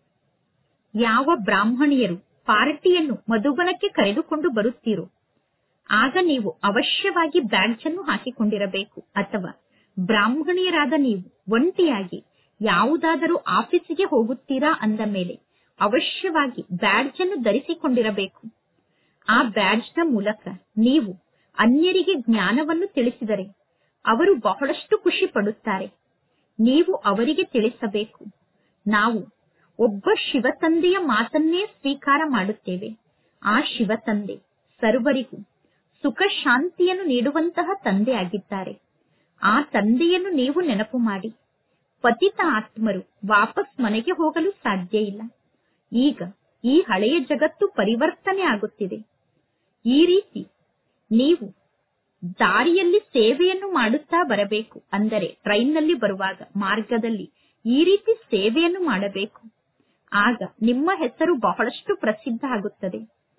ಯಾವ ಬ್ರಾಹ್ಮಣಿಯರು ಪಾರ್ಟಿಯನ್ನು ಮಧುಬನಕ್ಕೆ ಕರೆದುಕೊಂಡು ಬರುತ್ತೀರೋ ಆಗ ನೀವು ಅವಶ್ಯವಾಗಿ ಬ್ಯಾಡ್ಜ್ ಅನ್ನು ಹಾಕಿಕೊಂಡಿರಬೇಕು. ಅಥವಾ ಬ್ರಾಹ್ಮಣಿಯರಾದ ನೀವು ಒಂಟಿಯಾಗಿ ಯಾವುದಾದರೂ ಆಫೀಸಿಗೆ ಹೋಗುತ್ತೀರಾ ಅಂದ ಮೇಲೆ ಅವಶ್ಯವಾಗಿ ಬ್ಯಾಡ್ಜ್ ಅನ್ನು ಧರಿಸಿಕೊಂಡಿರಬೇಕು. ಆ ಬ್ಯಾಡ್ಜ್ನ ಮೂಲಕ ನೀವು ಅನ್ಯರಿಗೆ ಜ್ಞಾನವನ್ನು ತಿಳಿಸಿದರೆ ಅವರು ಬಹಳಷ್ಟು ಖುಷಿ ಪಡುತ್ತಾರೆ. ನೀವು ಅವರಿಗೆ ತಿಳಿಸಬೇಕು, ನಾವು ಒಬ್ಬ ಶಿವ ತಂದೆಯ ಮಾತನ್ನೇ ಸ್ವೀಕಾರ ಮಾಡುತ್ತೇವೆ. ಆ ಶಿವ ತಂದೆ ಸರ್ವರಿಗೂ ಸುಖ ಶಾಂತಿಯನ್ನು ನೀಡುವಂತಹ ತಂದೆ ಆಗಿದ್ದಾರೆ. ಆ ತಂದೆಯನ್ನು ನೀವು ನೆನಪು ಮಾಡಿ. ಪತಿತ ಆತ್ಮರು ವಾಪಸ್ ಮನೆಗೆ ಹೋಗಲು ಸಾಧ್ಯ ಇಲ್ಲ. ಈಗ ಈ ಹಳೆಯ ಜಗತ್ತು ಪರಿವರ್ತನೆ ಆಗುತ್ತಿದೆ. ಈ ರೀತಿ ನೀವು ದಾರಿಯಲ್ಲಿ ಸೇವೆಯನ್ನು ಮಾಡುತ್ತಾ ಬರಬೇಕು. ಅಂದರೆ ಟ್ರೈನ್ನಲ್ಲಿ ಬರುವಾಗ ಮಾರ್ಗದಲ್ಲಿ ಈ ರೀತಿ ಸೇವೆಯನ್ನು ಮಾಡಬೇಕು. ಆಗ ನಿಮ್ಮ ಹೆಸರು ಬಹಳಷ್ಟು ಪ್ರಸಿದ್ಧ ಆಗುತ್ತದೆ.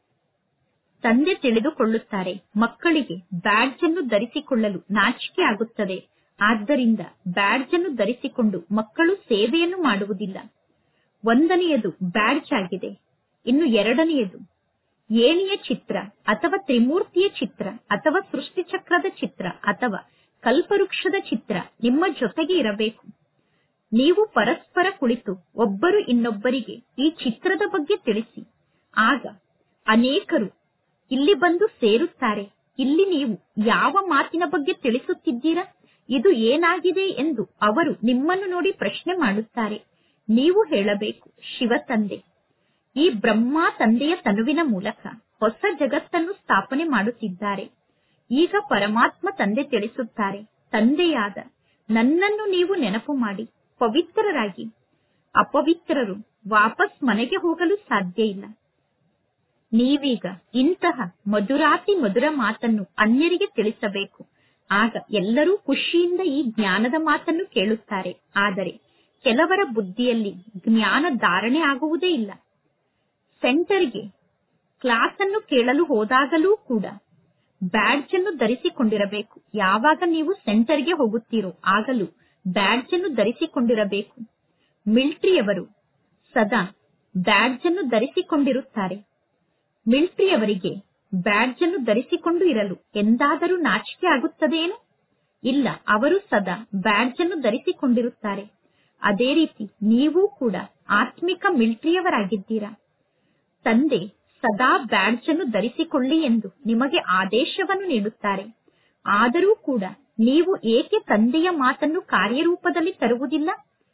ತಂದೆ ತಿಳಿದುಕೊಳ್ಳುತ್ತಾರೆ, ಮಕ್ಕಳಿಗೆ ಬ್ಯಾಡ್ಜ್ ಅನ್ನು ಧರಿಸಿಕೊಳ್ಳಲು ನಾಚಿಕೆ ಆಗುತ್ತದೆ. ಆದ್ದರಿಂದ ಬ್ಯಾಡ್ಜ್ ಅನ್ನು ಧರಿಸಿಕೊಂಡು ಮಕ್ಕಳು ಸೇವೆಯನ್ನು ಮಾಡುವುದಿಲ್ಲ. ಒಂದನೆಯದು ಬ್ಯಾಡ್ಜ್ ಆಗಿದೆ. ಇನ್ನು ಎರಡನೆಯದು ಏಣಿಯ ಚಿತ್ರ ಅಥವಾ ತ್ರಿಮೂರ್ತಿಯ ಚಿತ್ರ ಅಥವಾ ಸೃಷ್ಟಿ ಚಕ್ರದ ಚಿತ್ರ ಅಥವಾ ಕಲ್ಪವೃಕ್ಷದ ಚಿತ್ರ ನಿಮ್ಮ ಜೊತೆಗೆ ಇರಬೇಕು. ನೀವು ಪರಸ್ಪರ ಕುಳಿತು ಒಬ್ಬರು ಇನ್ನೊಬ್ಬರಿಗೆ ಈ ಚಿತ್ರದ ಬಗ್ಗೆ ತಿಳಿಸಿ. ಆಗ ಅನೇಕರು ಇಲ್ಲಿ ಬಂದು ಸೇರುತ್ತಾರೆ. ಇಲ್ಲಿ ನೀವು ಯಾವ ಮಾತಿನ ಬಗ್ಗೆ ತಿಳಿಸುತ್ತಿದ್ದೀರಾ, ಇದು ಏನಾಗಿದೆ ಎಂದು ಅವರು ನಿಮ್ಮನ್ನು ನೋಡಿ ಪ್ರಶ್ನೆ ಮಾಡುತ್ತಾರೆ. ನೀವು ಹೇಳಬೇಕು, ಶಿವ ತಂದೆ ಈ ಬ್ರಹ್ಮ ತಂದೆಯ ತನುವಿನ ಮೂಲಕ ಹೊಸ ಜಗತ್ತನ್ನು ಸ್ಥಾಪನೆ ಮಾಡುತ್ತಿದ್ದಾರೆ. ಈಗ ಪರಮಾತ್ಮ ತಂದೆ ತಿಳಿಸುತ್ತಾರೆ, ತಂದೆಯಾದ ನನ್ನನ್ನು ನೀವು ನೆನಪು ಮಾಡಿ ಪವಿತ್ರರಾಗಿ. ಅಪವಿತ್ರರು ವಾಪಸ್ ಮನೆಗೆ ಹೋಗಲು ಸಾಧ್ಯ ಇಲ್ಲ. ನೀವೀಗ ಇಂತಹ ಮಧುರಾತಿ ಮಧುರ ಮಾತನ್ನು ಅನ್ಯರಿಗೆ ತಿಳಿಸಬೇಕು. ಆಗ ಎಲ್ಲರೂ ಖುಷಿಯಿಂದ ಈ ಜ್ಞಾನದ ಮಾತನ್ನು ಕೇಳುತ್ತಾರೆ. ಆದರೆ ಕೆಲವರ ಬುದ್ಧಿಯಲ್ಲಿ ಜ್ಞಾನ ಧಾರಣೆ ಆಗುವುದೇ ಇಲ್ಲ. ಸೆಂಟರ್ಗೆ ಕ್ಲಾಸ್ ಅನ್ನು ಕೇಳಲು ಹೋದಾಗಲೂ ಕೂಡ ಬ್ಯಾಡ್ಜ್ ಅನ್ನು ಧರಿಸಿಕೊಂಡಿರಬೇಕು. ಯಾವಾಗ ನೀವು ಸೆಂಟರ್ಗೆ ಹೋಗುತ್ತೀರೋ ಆಗಲೂ ಬ್ಯಾಡ್ಜ್ ಅನ್ನು ಧರಿಸಿಕೊಂಡಿರಬೇಕು. ಮಿಲಿಟರಿಯವರು ಸದಾ ಬ್ಯಾಡ್ಜ್ ಅನ್ನು ಧರಿಸಿಕೊಂಡಿರುತ್ತಾರೆ. ಮಿಲಿಟರಿಯವರಿಗೆ ಬ್ಯಾಡ್ಜ್ ಅನ್ನು ಧರಿಸಿಕೊಂಡು ಇರಲು ಎಂದಾದರೂ ನಾಚಿಕೆ ಆಗುತ್ತದೇನು? ಇಲ್ಲ, ಅವರು ಸದಾ ಬ್ಯಾಡ್ಜ್ ಅನ್ನು ಧರಿಸಿಕೊಂಡಿರುತ್ತಾರೆ. ಅದೇ ರೀತಿ ನೀವು ಕೂಡ ಆತ್ಮಿಕ ಮಿಲಿಟರಿಯವರಾಗಿದ್ದೀರಾ. ತಂದೆ ಸದಾ ಬ್ಯಾಡ್ಜ್ ಅನ್ನು ಧರಿಸಿಕೊಳ್ಳಿ ಎಂದು ನಿಮಗೆ ಆದೇಶವನ್ನು ನೀಡುತ್ತಾರೆ. ಆದರೂ ಕೂಡ ನೀವು ಏಕೆ ತಂದೆಯ ಮಾತನ್ನು ಕಾರ್ಯರೂಪದಲ್ಲಿ ತರುವುದಿಲ್ಲ?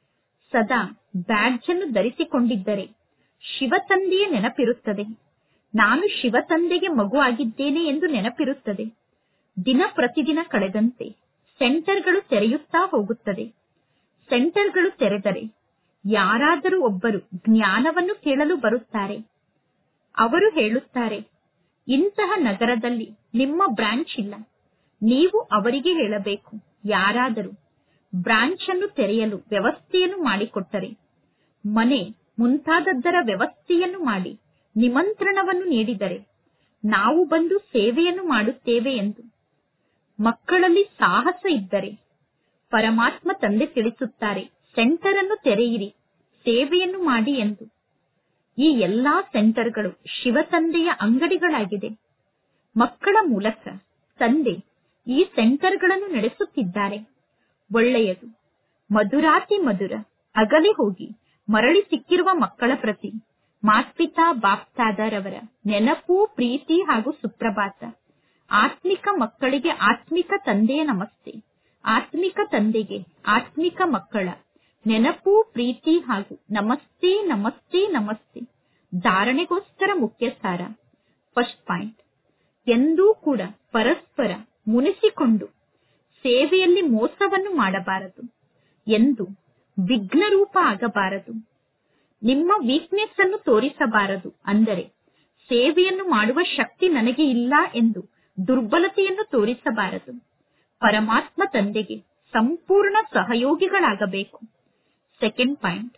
ಸದಾ ಬ್ಯಾಡ್ಜ್ ಅನ್ನು ಧರಿಸಿಕೊಂಡಿದ್ದರೆ ಶಿವ ತಂದೆಯ ನೆನಪಿರುತ್ತದೆ. ನಾನು ಶಿವ ತಂದೆಗೆ ಮಗು ಆಗಿದ್ದೇನೆ ಎಂದು ನೆನಪಿರುತ್ತದೆ. ದಿನ ಪ್ರತಿದಿನ ಕಳೆದಂತೆ ಸೆಂಟರ್ಗಳು ತೆರೆಯುತ್ತಾ ಹೋಗುತ್ತದೆ. ಸೆಂಟರ್ಗಳು ತೆರೆದರೆ ಯಾರಾದರೂ ಒಬ್ಬರು ಜ್ಞಾನವನ್ನು ಕೇಳಲು ಬರುತ್ತಾರೆ. ಅವರು ಹೇಳುತ್ತಾರೆ, ಇಂತಹ ನಗರದಲ್ಲಿ ನಿಮ್ಮ ಬ್ರಾಂಚ್ ಇಲ್ಲ. ನೀವು ಅವರಿಗೆ ಹೇಳಬೇಕು, ಯಾರಾದರೂ ಬ್ರಾಂಚ್ ಅನ್ನು ತೆರೆಯಲು ವ್ಯವಸ್ಥೆಯನ್ನು ಮಾಡಿಕೊಟ್ಟರೆ, ಮನೆ ಮುಂತಾದದ್ದರ ವ್ಯವಸ್ಥೆಯನ್ನು ಮಾಡಿ ನಿಮಂತ್ರಣವನ್ನು ನೀಡಿದರೆ ನಾವು ಬಂದು ಸೇವೆಯನ್ನು ಮಾಡುತ್ತೇವೆ ಎಂದು. ಮಕ್ಕಳಲ್ಲಿ ಸಾಹಸ ಇದ್ದರೆ ಪರಮಾತ್ಮ ತಂದೆ ತಿಳಿಸುತ್ತಾರೆ, ಸೆಂಟರ್ ಅನ್ನು ತೆರೆಯಿರಿ, ಸೇವೆಯನ್ನು ಮಾಡಿ ಎಂದು. ಈ ಎಲ್ಲಾ ಸೆಂಟರ್ಗಳು ಶಿವ ತಂದೆಯ ಅಂಗಡಿಗಳಾಗಿದೆ. ಮಕ್ಕಳ ಮೂಲಕ ತಂದೆ ಈ ಸೆಂಟರ್ಗಳನ್ನು ನಡೆಸುತ್ತಿದ್ದಾರೆ. ಒಳ್ಳೆಯದು. ಮಧುರಾತಿ ಮಧುರ ಅಗಲಿ ಹೋಗಿ ಮರಳಿ ಸಿಕ್ಕಿರುವ ಮಕ್ಕಳ ಪ್ರತಿ ಮಾತ್ಪಿತಾ ಬಾಪ್ತಾದರವರ ನೆನಪು, ಪ್ರೀತಿ ಹಾಗೂ ಸುಪ್ರಭಾತ. ಆತ್ಮಿಕ ಮಕ್ಕಳಿಗೆ ಆತ್ಮಿಕ ತಂದೆಯ ನಮಸ್ತೆ. ಆತ್ಮಿಕ ತಂದೆಗೆ ಆತ್ಮಿಕ ಮಕ್ಕಳ ನೆನಪು, ಪ್ರೀತಿ ಹಾಗೂ ನಮಸ್ತೆ ನಮಸ್ತೆ ನಮಸ್ತೆ. ಧಾರಣೆಗೋಸ್ಕರ ಮುಖ್ಯ ಸಾರ. ಫಸ್ಟ್ ಪಾಯಿಂಟ್, ಎಂದೂ ಕೂಡ ಪರಸ್ಪರ ಮುನಿಸಿಕೊಂಡು ಸೇವೆಯಲ್ಲಿ ಮೋಸವನ್ನು ಮಾಡಬಾರದು. ಎಂದು ವಿಘ್ನರೂಪ ಆಗಬಾರದು. ನಿಮ್ಮ ವೀಕ್ನೆಸ್ ಅನ್ನು ತೋರಿಸಬಾರದು. ಅಂದರೆ ಸೇವೆಯನ್ನು ಮಾಡುವ ಶಕ್ತಿ ನನಗೆ ಇಲ್ಲ ಎಂದು ದುರ್ಬಲತೆಯನ್ನು ತೋರಿಸಬಾರದು. ಪರಮಾತ್ಮ ತಂದೆಗೆ ಸಂಪೂರ್ಣ ಸಹಯೋಗಿಗಳಾಗಬೇಕು. ಸೆಕೆಂಡ್ ಪಾಯಿಂಟ್,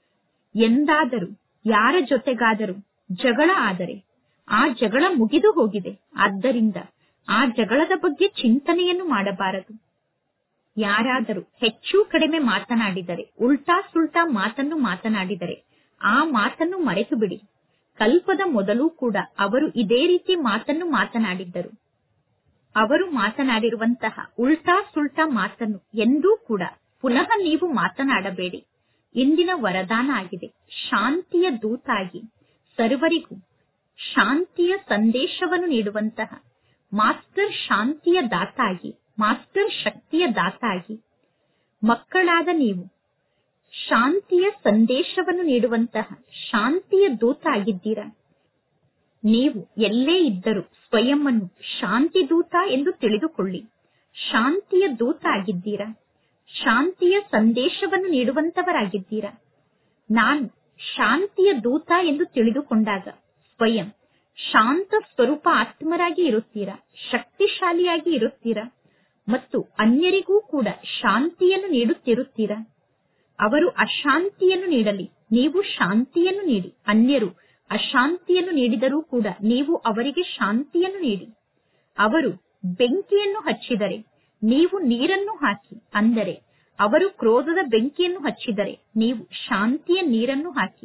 ಎಂದಾದರೂ ಯಾರ ಜೊತೆಗಾದರೂ ಜಗಳ ಆದರೆ ಆ ಜಗಳ ಮುಗಿದು ಹೋಗಿದೆ. ಆದ್ದರಿಂದ ಆ ಜಗಳದ ಬಗ್ಗೆ ಚಿಂತನೆಯನ್ನು ಮಾಡಬಾರದು. ಯಾರಾದರೂ ಹೆಚ್ಚು ಕಡಿಮೆ ಮಾತನಾಡಿದರೆ, ಉಲ್ಟಾ ಸುಲ್ಟಾ ಮಾತನ್ನು ಮಾತನಾಡಿದರೆ ಆ ಮಾತನ್ನು ಮರೆತು ಬಿಡಿ. ಕಲ್ಪದ ಮೊದಲು ಕೂಡ ಅವರು ಇದೇ ರೀತಿ ಮಾತನ್ನು ಮಾತನಾಡಿದ್ದರು. ಅವರು ಮಾತನಾಡಿರುವಂತಹ ಉಲ್ಟಾ ಸುಲ್ಟಾ ಮಾತನ್ನು ಎಂದೂ ಕೂಡ ಪುನಃ ನೀವು ಮಾತನಾಡಬೇಡಿ. ಇಂದಿನ ವರದಾನ ಆಗಿದೆ, ಶಾಂತಿಯ ದೂತಾಗಿ ಸರ್ವರಿಗೂ ಶಾಂತಿಯ ಸಂದೇಶವನ್ನು ನೀಡುವಂತಹ ಮಾಸ್ಟರ್ ಶಾಂತಿಯ ದಾತಾಗಿ, ಮಾಸ್ಟರ್ ಶಕ್ತಿಯ ದಾತಾಗಿ ಮಕ್ಕಳಾದ ನೀವು ಶಾಂತಿಯ ಸಂದೇಶವನ್ನು ನೀಡುವಂತಹ ಶಾಂತಿಯ ದೂತ ಆಗಿದ್ದೀರಾ. ನೀವು ಎಲ್ಲೇ ಇದ್ದರೂ ಸ್ವಯಂ ಅನ್ನು ಶಾಂತಿ ದೂತ ಎಂದು ತಿಳಿದುಕೊಳ್ಳಿ. ಶಾಂತಿಯ ದೂತ ಆಗಿದ್ದೀರಾ. ಶಾಂತಿಯ ಸಂದೇಶವನ್ನು ನೀಡುವಂತವರಾಗಿದ್ದೀರಾ. ನಾನು ಶಾಂತಿಯ ದೂತ ಎಂದು ತಿಳಿದುಕೊಂಡಾಗ ಸ್ವಯಂ ಶಾಂತ ಸ್ವರೂಪ ಆತ್ಮರಾಗಿ ಇರುತ್ತೀರಾ, ಶಕ್ತಿಶಾಲಿಯಾಗಿ ಇರುತ್ತೀರಾ ಮತ್ತು ಅನ್ಯರಿಗೂ ಕೂಡ ಶಾಂತಿಯನ್ನು ನೀಡುತ್ತಿರುತ್ತೀರಾ. ಅವರು ಅಶಾಂತಿಯನ್ನು ನೀಡಲಿ, ನೀವು ಶಾಂತಿಯನ್ನು ನೀಡಿ. ಅನ್ಯರು ಅಶಾಂತಿಯನ್ನು ನೀಡಿದರೂ ಕೂಡ ನೀವು ಅವರಿಗೆ ಶಾಂತಿಯನ್ನು ನೀಡಿ. ಅವರು ಬೆಂಕಿಯನ್ನು ಹಚ್ಚಿದರೆ ನೀವು ನೀರನ್ನು ಹಾಕಿ. ಅಂದರೆ ಅವರು ಕ್ರೋಧದ ಬೆಂಕಿಯನ್ನು ಹಚ್ಚಿದರೆ ನೀವು ಶಾಂತಿಯ ನೀರನ್ನು ಹಾಕಿ.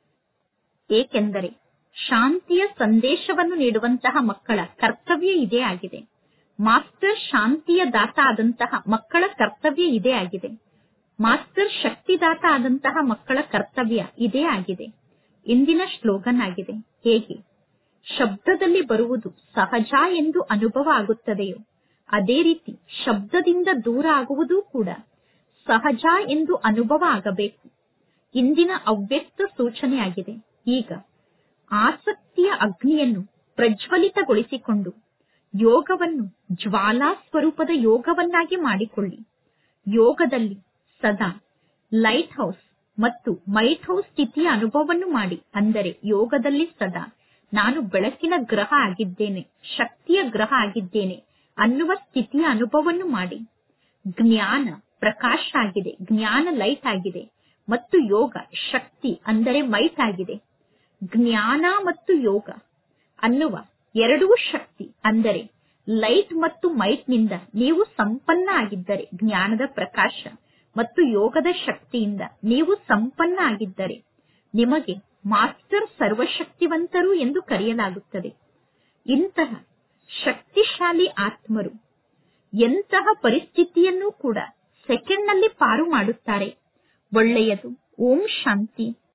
ಏಕೆಂದರೆ ಶಾಂತಿಯ ಸಂದೇಶವನ್ನು ನೀಡುವಂತಹ ಮಕ್ಕಳ ಕರ್ತವ್ಯ ಇದೇ ಆಗಿದೆ. ಮಾಸ್ಟರ್ ಶಾಂತಿಯ ದಾತ ಆದಂತಹ ಮಕ್ಕಳ ಕರ್ತವ್ಯ ಇದೇ ಆಗಿದೆ. ಮಾಸ್ಟರ್ ಶಕ್ತಿದಾತ ಆದಂತಹ ಮಕ್ಕಳ ಕರ್ತವ್ಯ ಇದೇ ಆಗಿದೆ. ಇಂದಿನ ಸ್ಲೋಗನ್ ಆಗಿದೆ, ಹೇಗೆ ಶಬ್ದದಲ್ಲಿ ಬರುವುದು ಸಹಜ ಎಂದು ಅನುಭವ ಆಗುತ್ತದೆಯೋ ಅದೇ ರೀತಿ ಶಬ್ದದಿಂದ ದೂರ ಆಗುವುದೂ ಕೂಡ ಸಹಜ ಎಂದು ಅನುಭವ ಆಗಬೇಕು. ಇಂದಿನ ಅವ್ಯಕ್ತ ಸೂಚನೆಯಾಗಿದೆ. ಈಗ ಆಸಕ್ತಿಯ ಅಗ್ನಿಯನ್ನು ಪ್ರಜ್ವಲಿತಗೊಳಿಸಿಕೊಂಡು ಯೋಗವನ್ನು ಜ್ವಾಲಾ ಸ್ವರೂಪದ ಯೋಗವನ್ನಾಗಿ ಮಾಡಿಕೊಳ್ಳಿ. ಯೋಗದಲ್ಲಿ ಸದಾ ಲೈಟ್ ಹೌಸ್ ಮತ್ತು ಮೈಟ್ ಹೌಸ್ ಸ್ಥಿತಿಯ ಅನುಭವವನ್ನು ಮಾಡಿ. ಅಂದರೆ ಯೋಗದಲ್ಲಿ ಸದಾ ನಾನು ಬೆಳಕಿನ ಗ್ರಹ ಆಗಿದ್ದೇನೆ, ಶಕ್ತಿಯ ಗ್ರಹ ಆಗಿದ್ದೇನೆ ಅನ್ನುವ ಸ್ಥಿತಿಯ ಅನುಭವವನ್ನು ಮಾಡಿ. ಜ್ಞಾನ ಪ್ರಕಾಶ ಆಗಿದೆ, ಜ್ಞಾನ ಲೈಟ್ ಆಗಿದೆ ಮತ್ತು ಯೋಗ ಶಕ್ತಿ ಅಂದರೆ ಮೈಟ್ ಆಗಿದೆ. ಜ್ಞಾನ ಮತ್ತು ಯೋಗ ಅನ್ನುವ ಎರಡೂ ಶಕ್ತಿ ಅಂದರೆ ಲೈಟ್ ಮತ್ತು ಮೈಟ್ ನಿಂದ ನೀವು ಸಂಪನ್ನ ಆಗಿದ್ದರೆ, ಜ್ಞಾನದ ಪ್ರಕಾಶ ಮತ್ತು ಯೋಗದ ಶಕ್ತಿಯಿಂದ ನೀವು ಸಂಪನ್ನ ಆಗಿದ್ದರೆ ನಿಮಗೆ ಮಾಸ್ಟರ್ ಸರ್ವಶಕ್ತಿವಂತರು ಎಂದು ಕರೆಯಲಾಗುತ್ತದೆ. ಇಂತಹ ಶಕ್ತಿಶಾಲಿ ಆತ್ಮರು ಎಂತಹ ಪರಿಸ್ಥಿತಿಯನ್ನೂ ಕೂಡ ಸೆಕೆಂಡ್ ನಲ್ಲಿ ಪಾರು ಮಾಡುತ್ತಾರೆ. ಒಳ್ಳೆಯದು. ಓಂ ಶಾಂತಿ.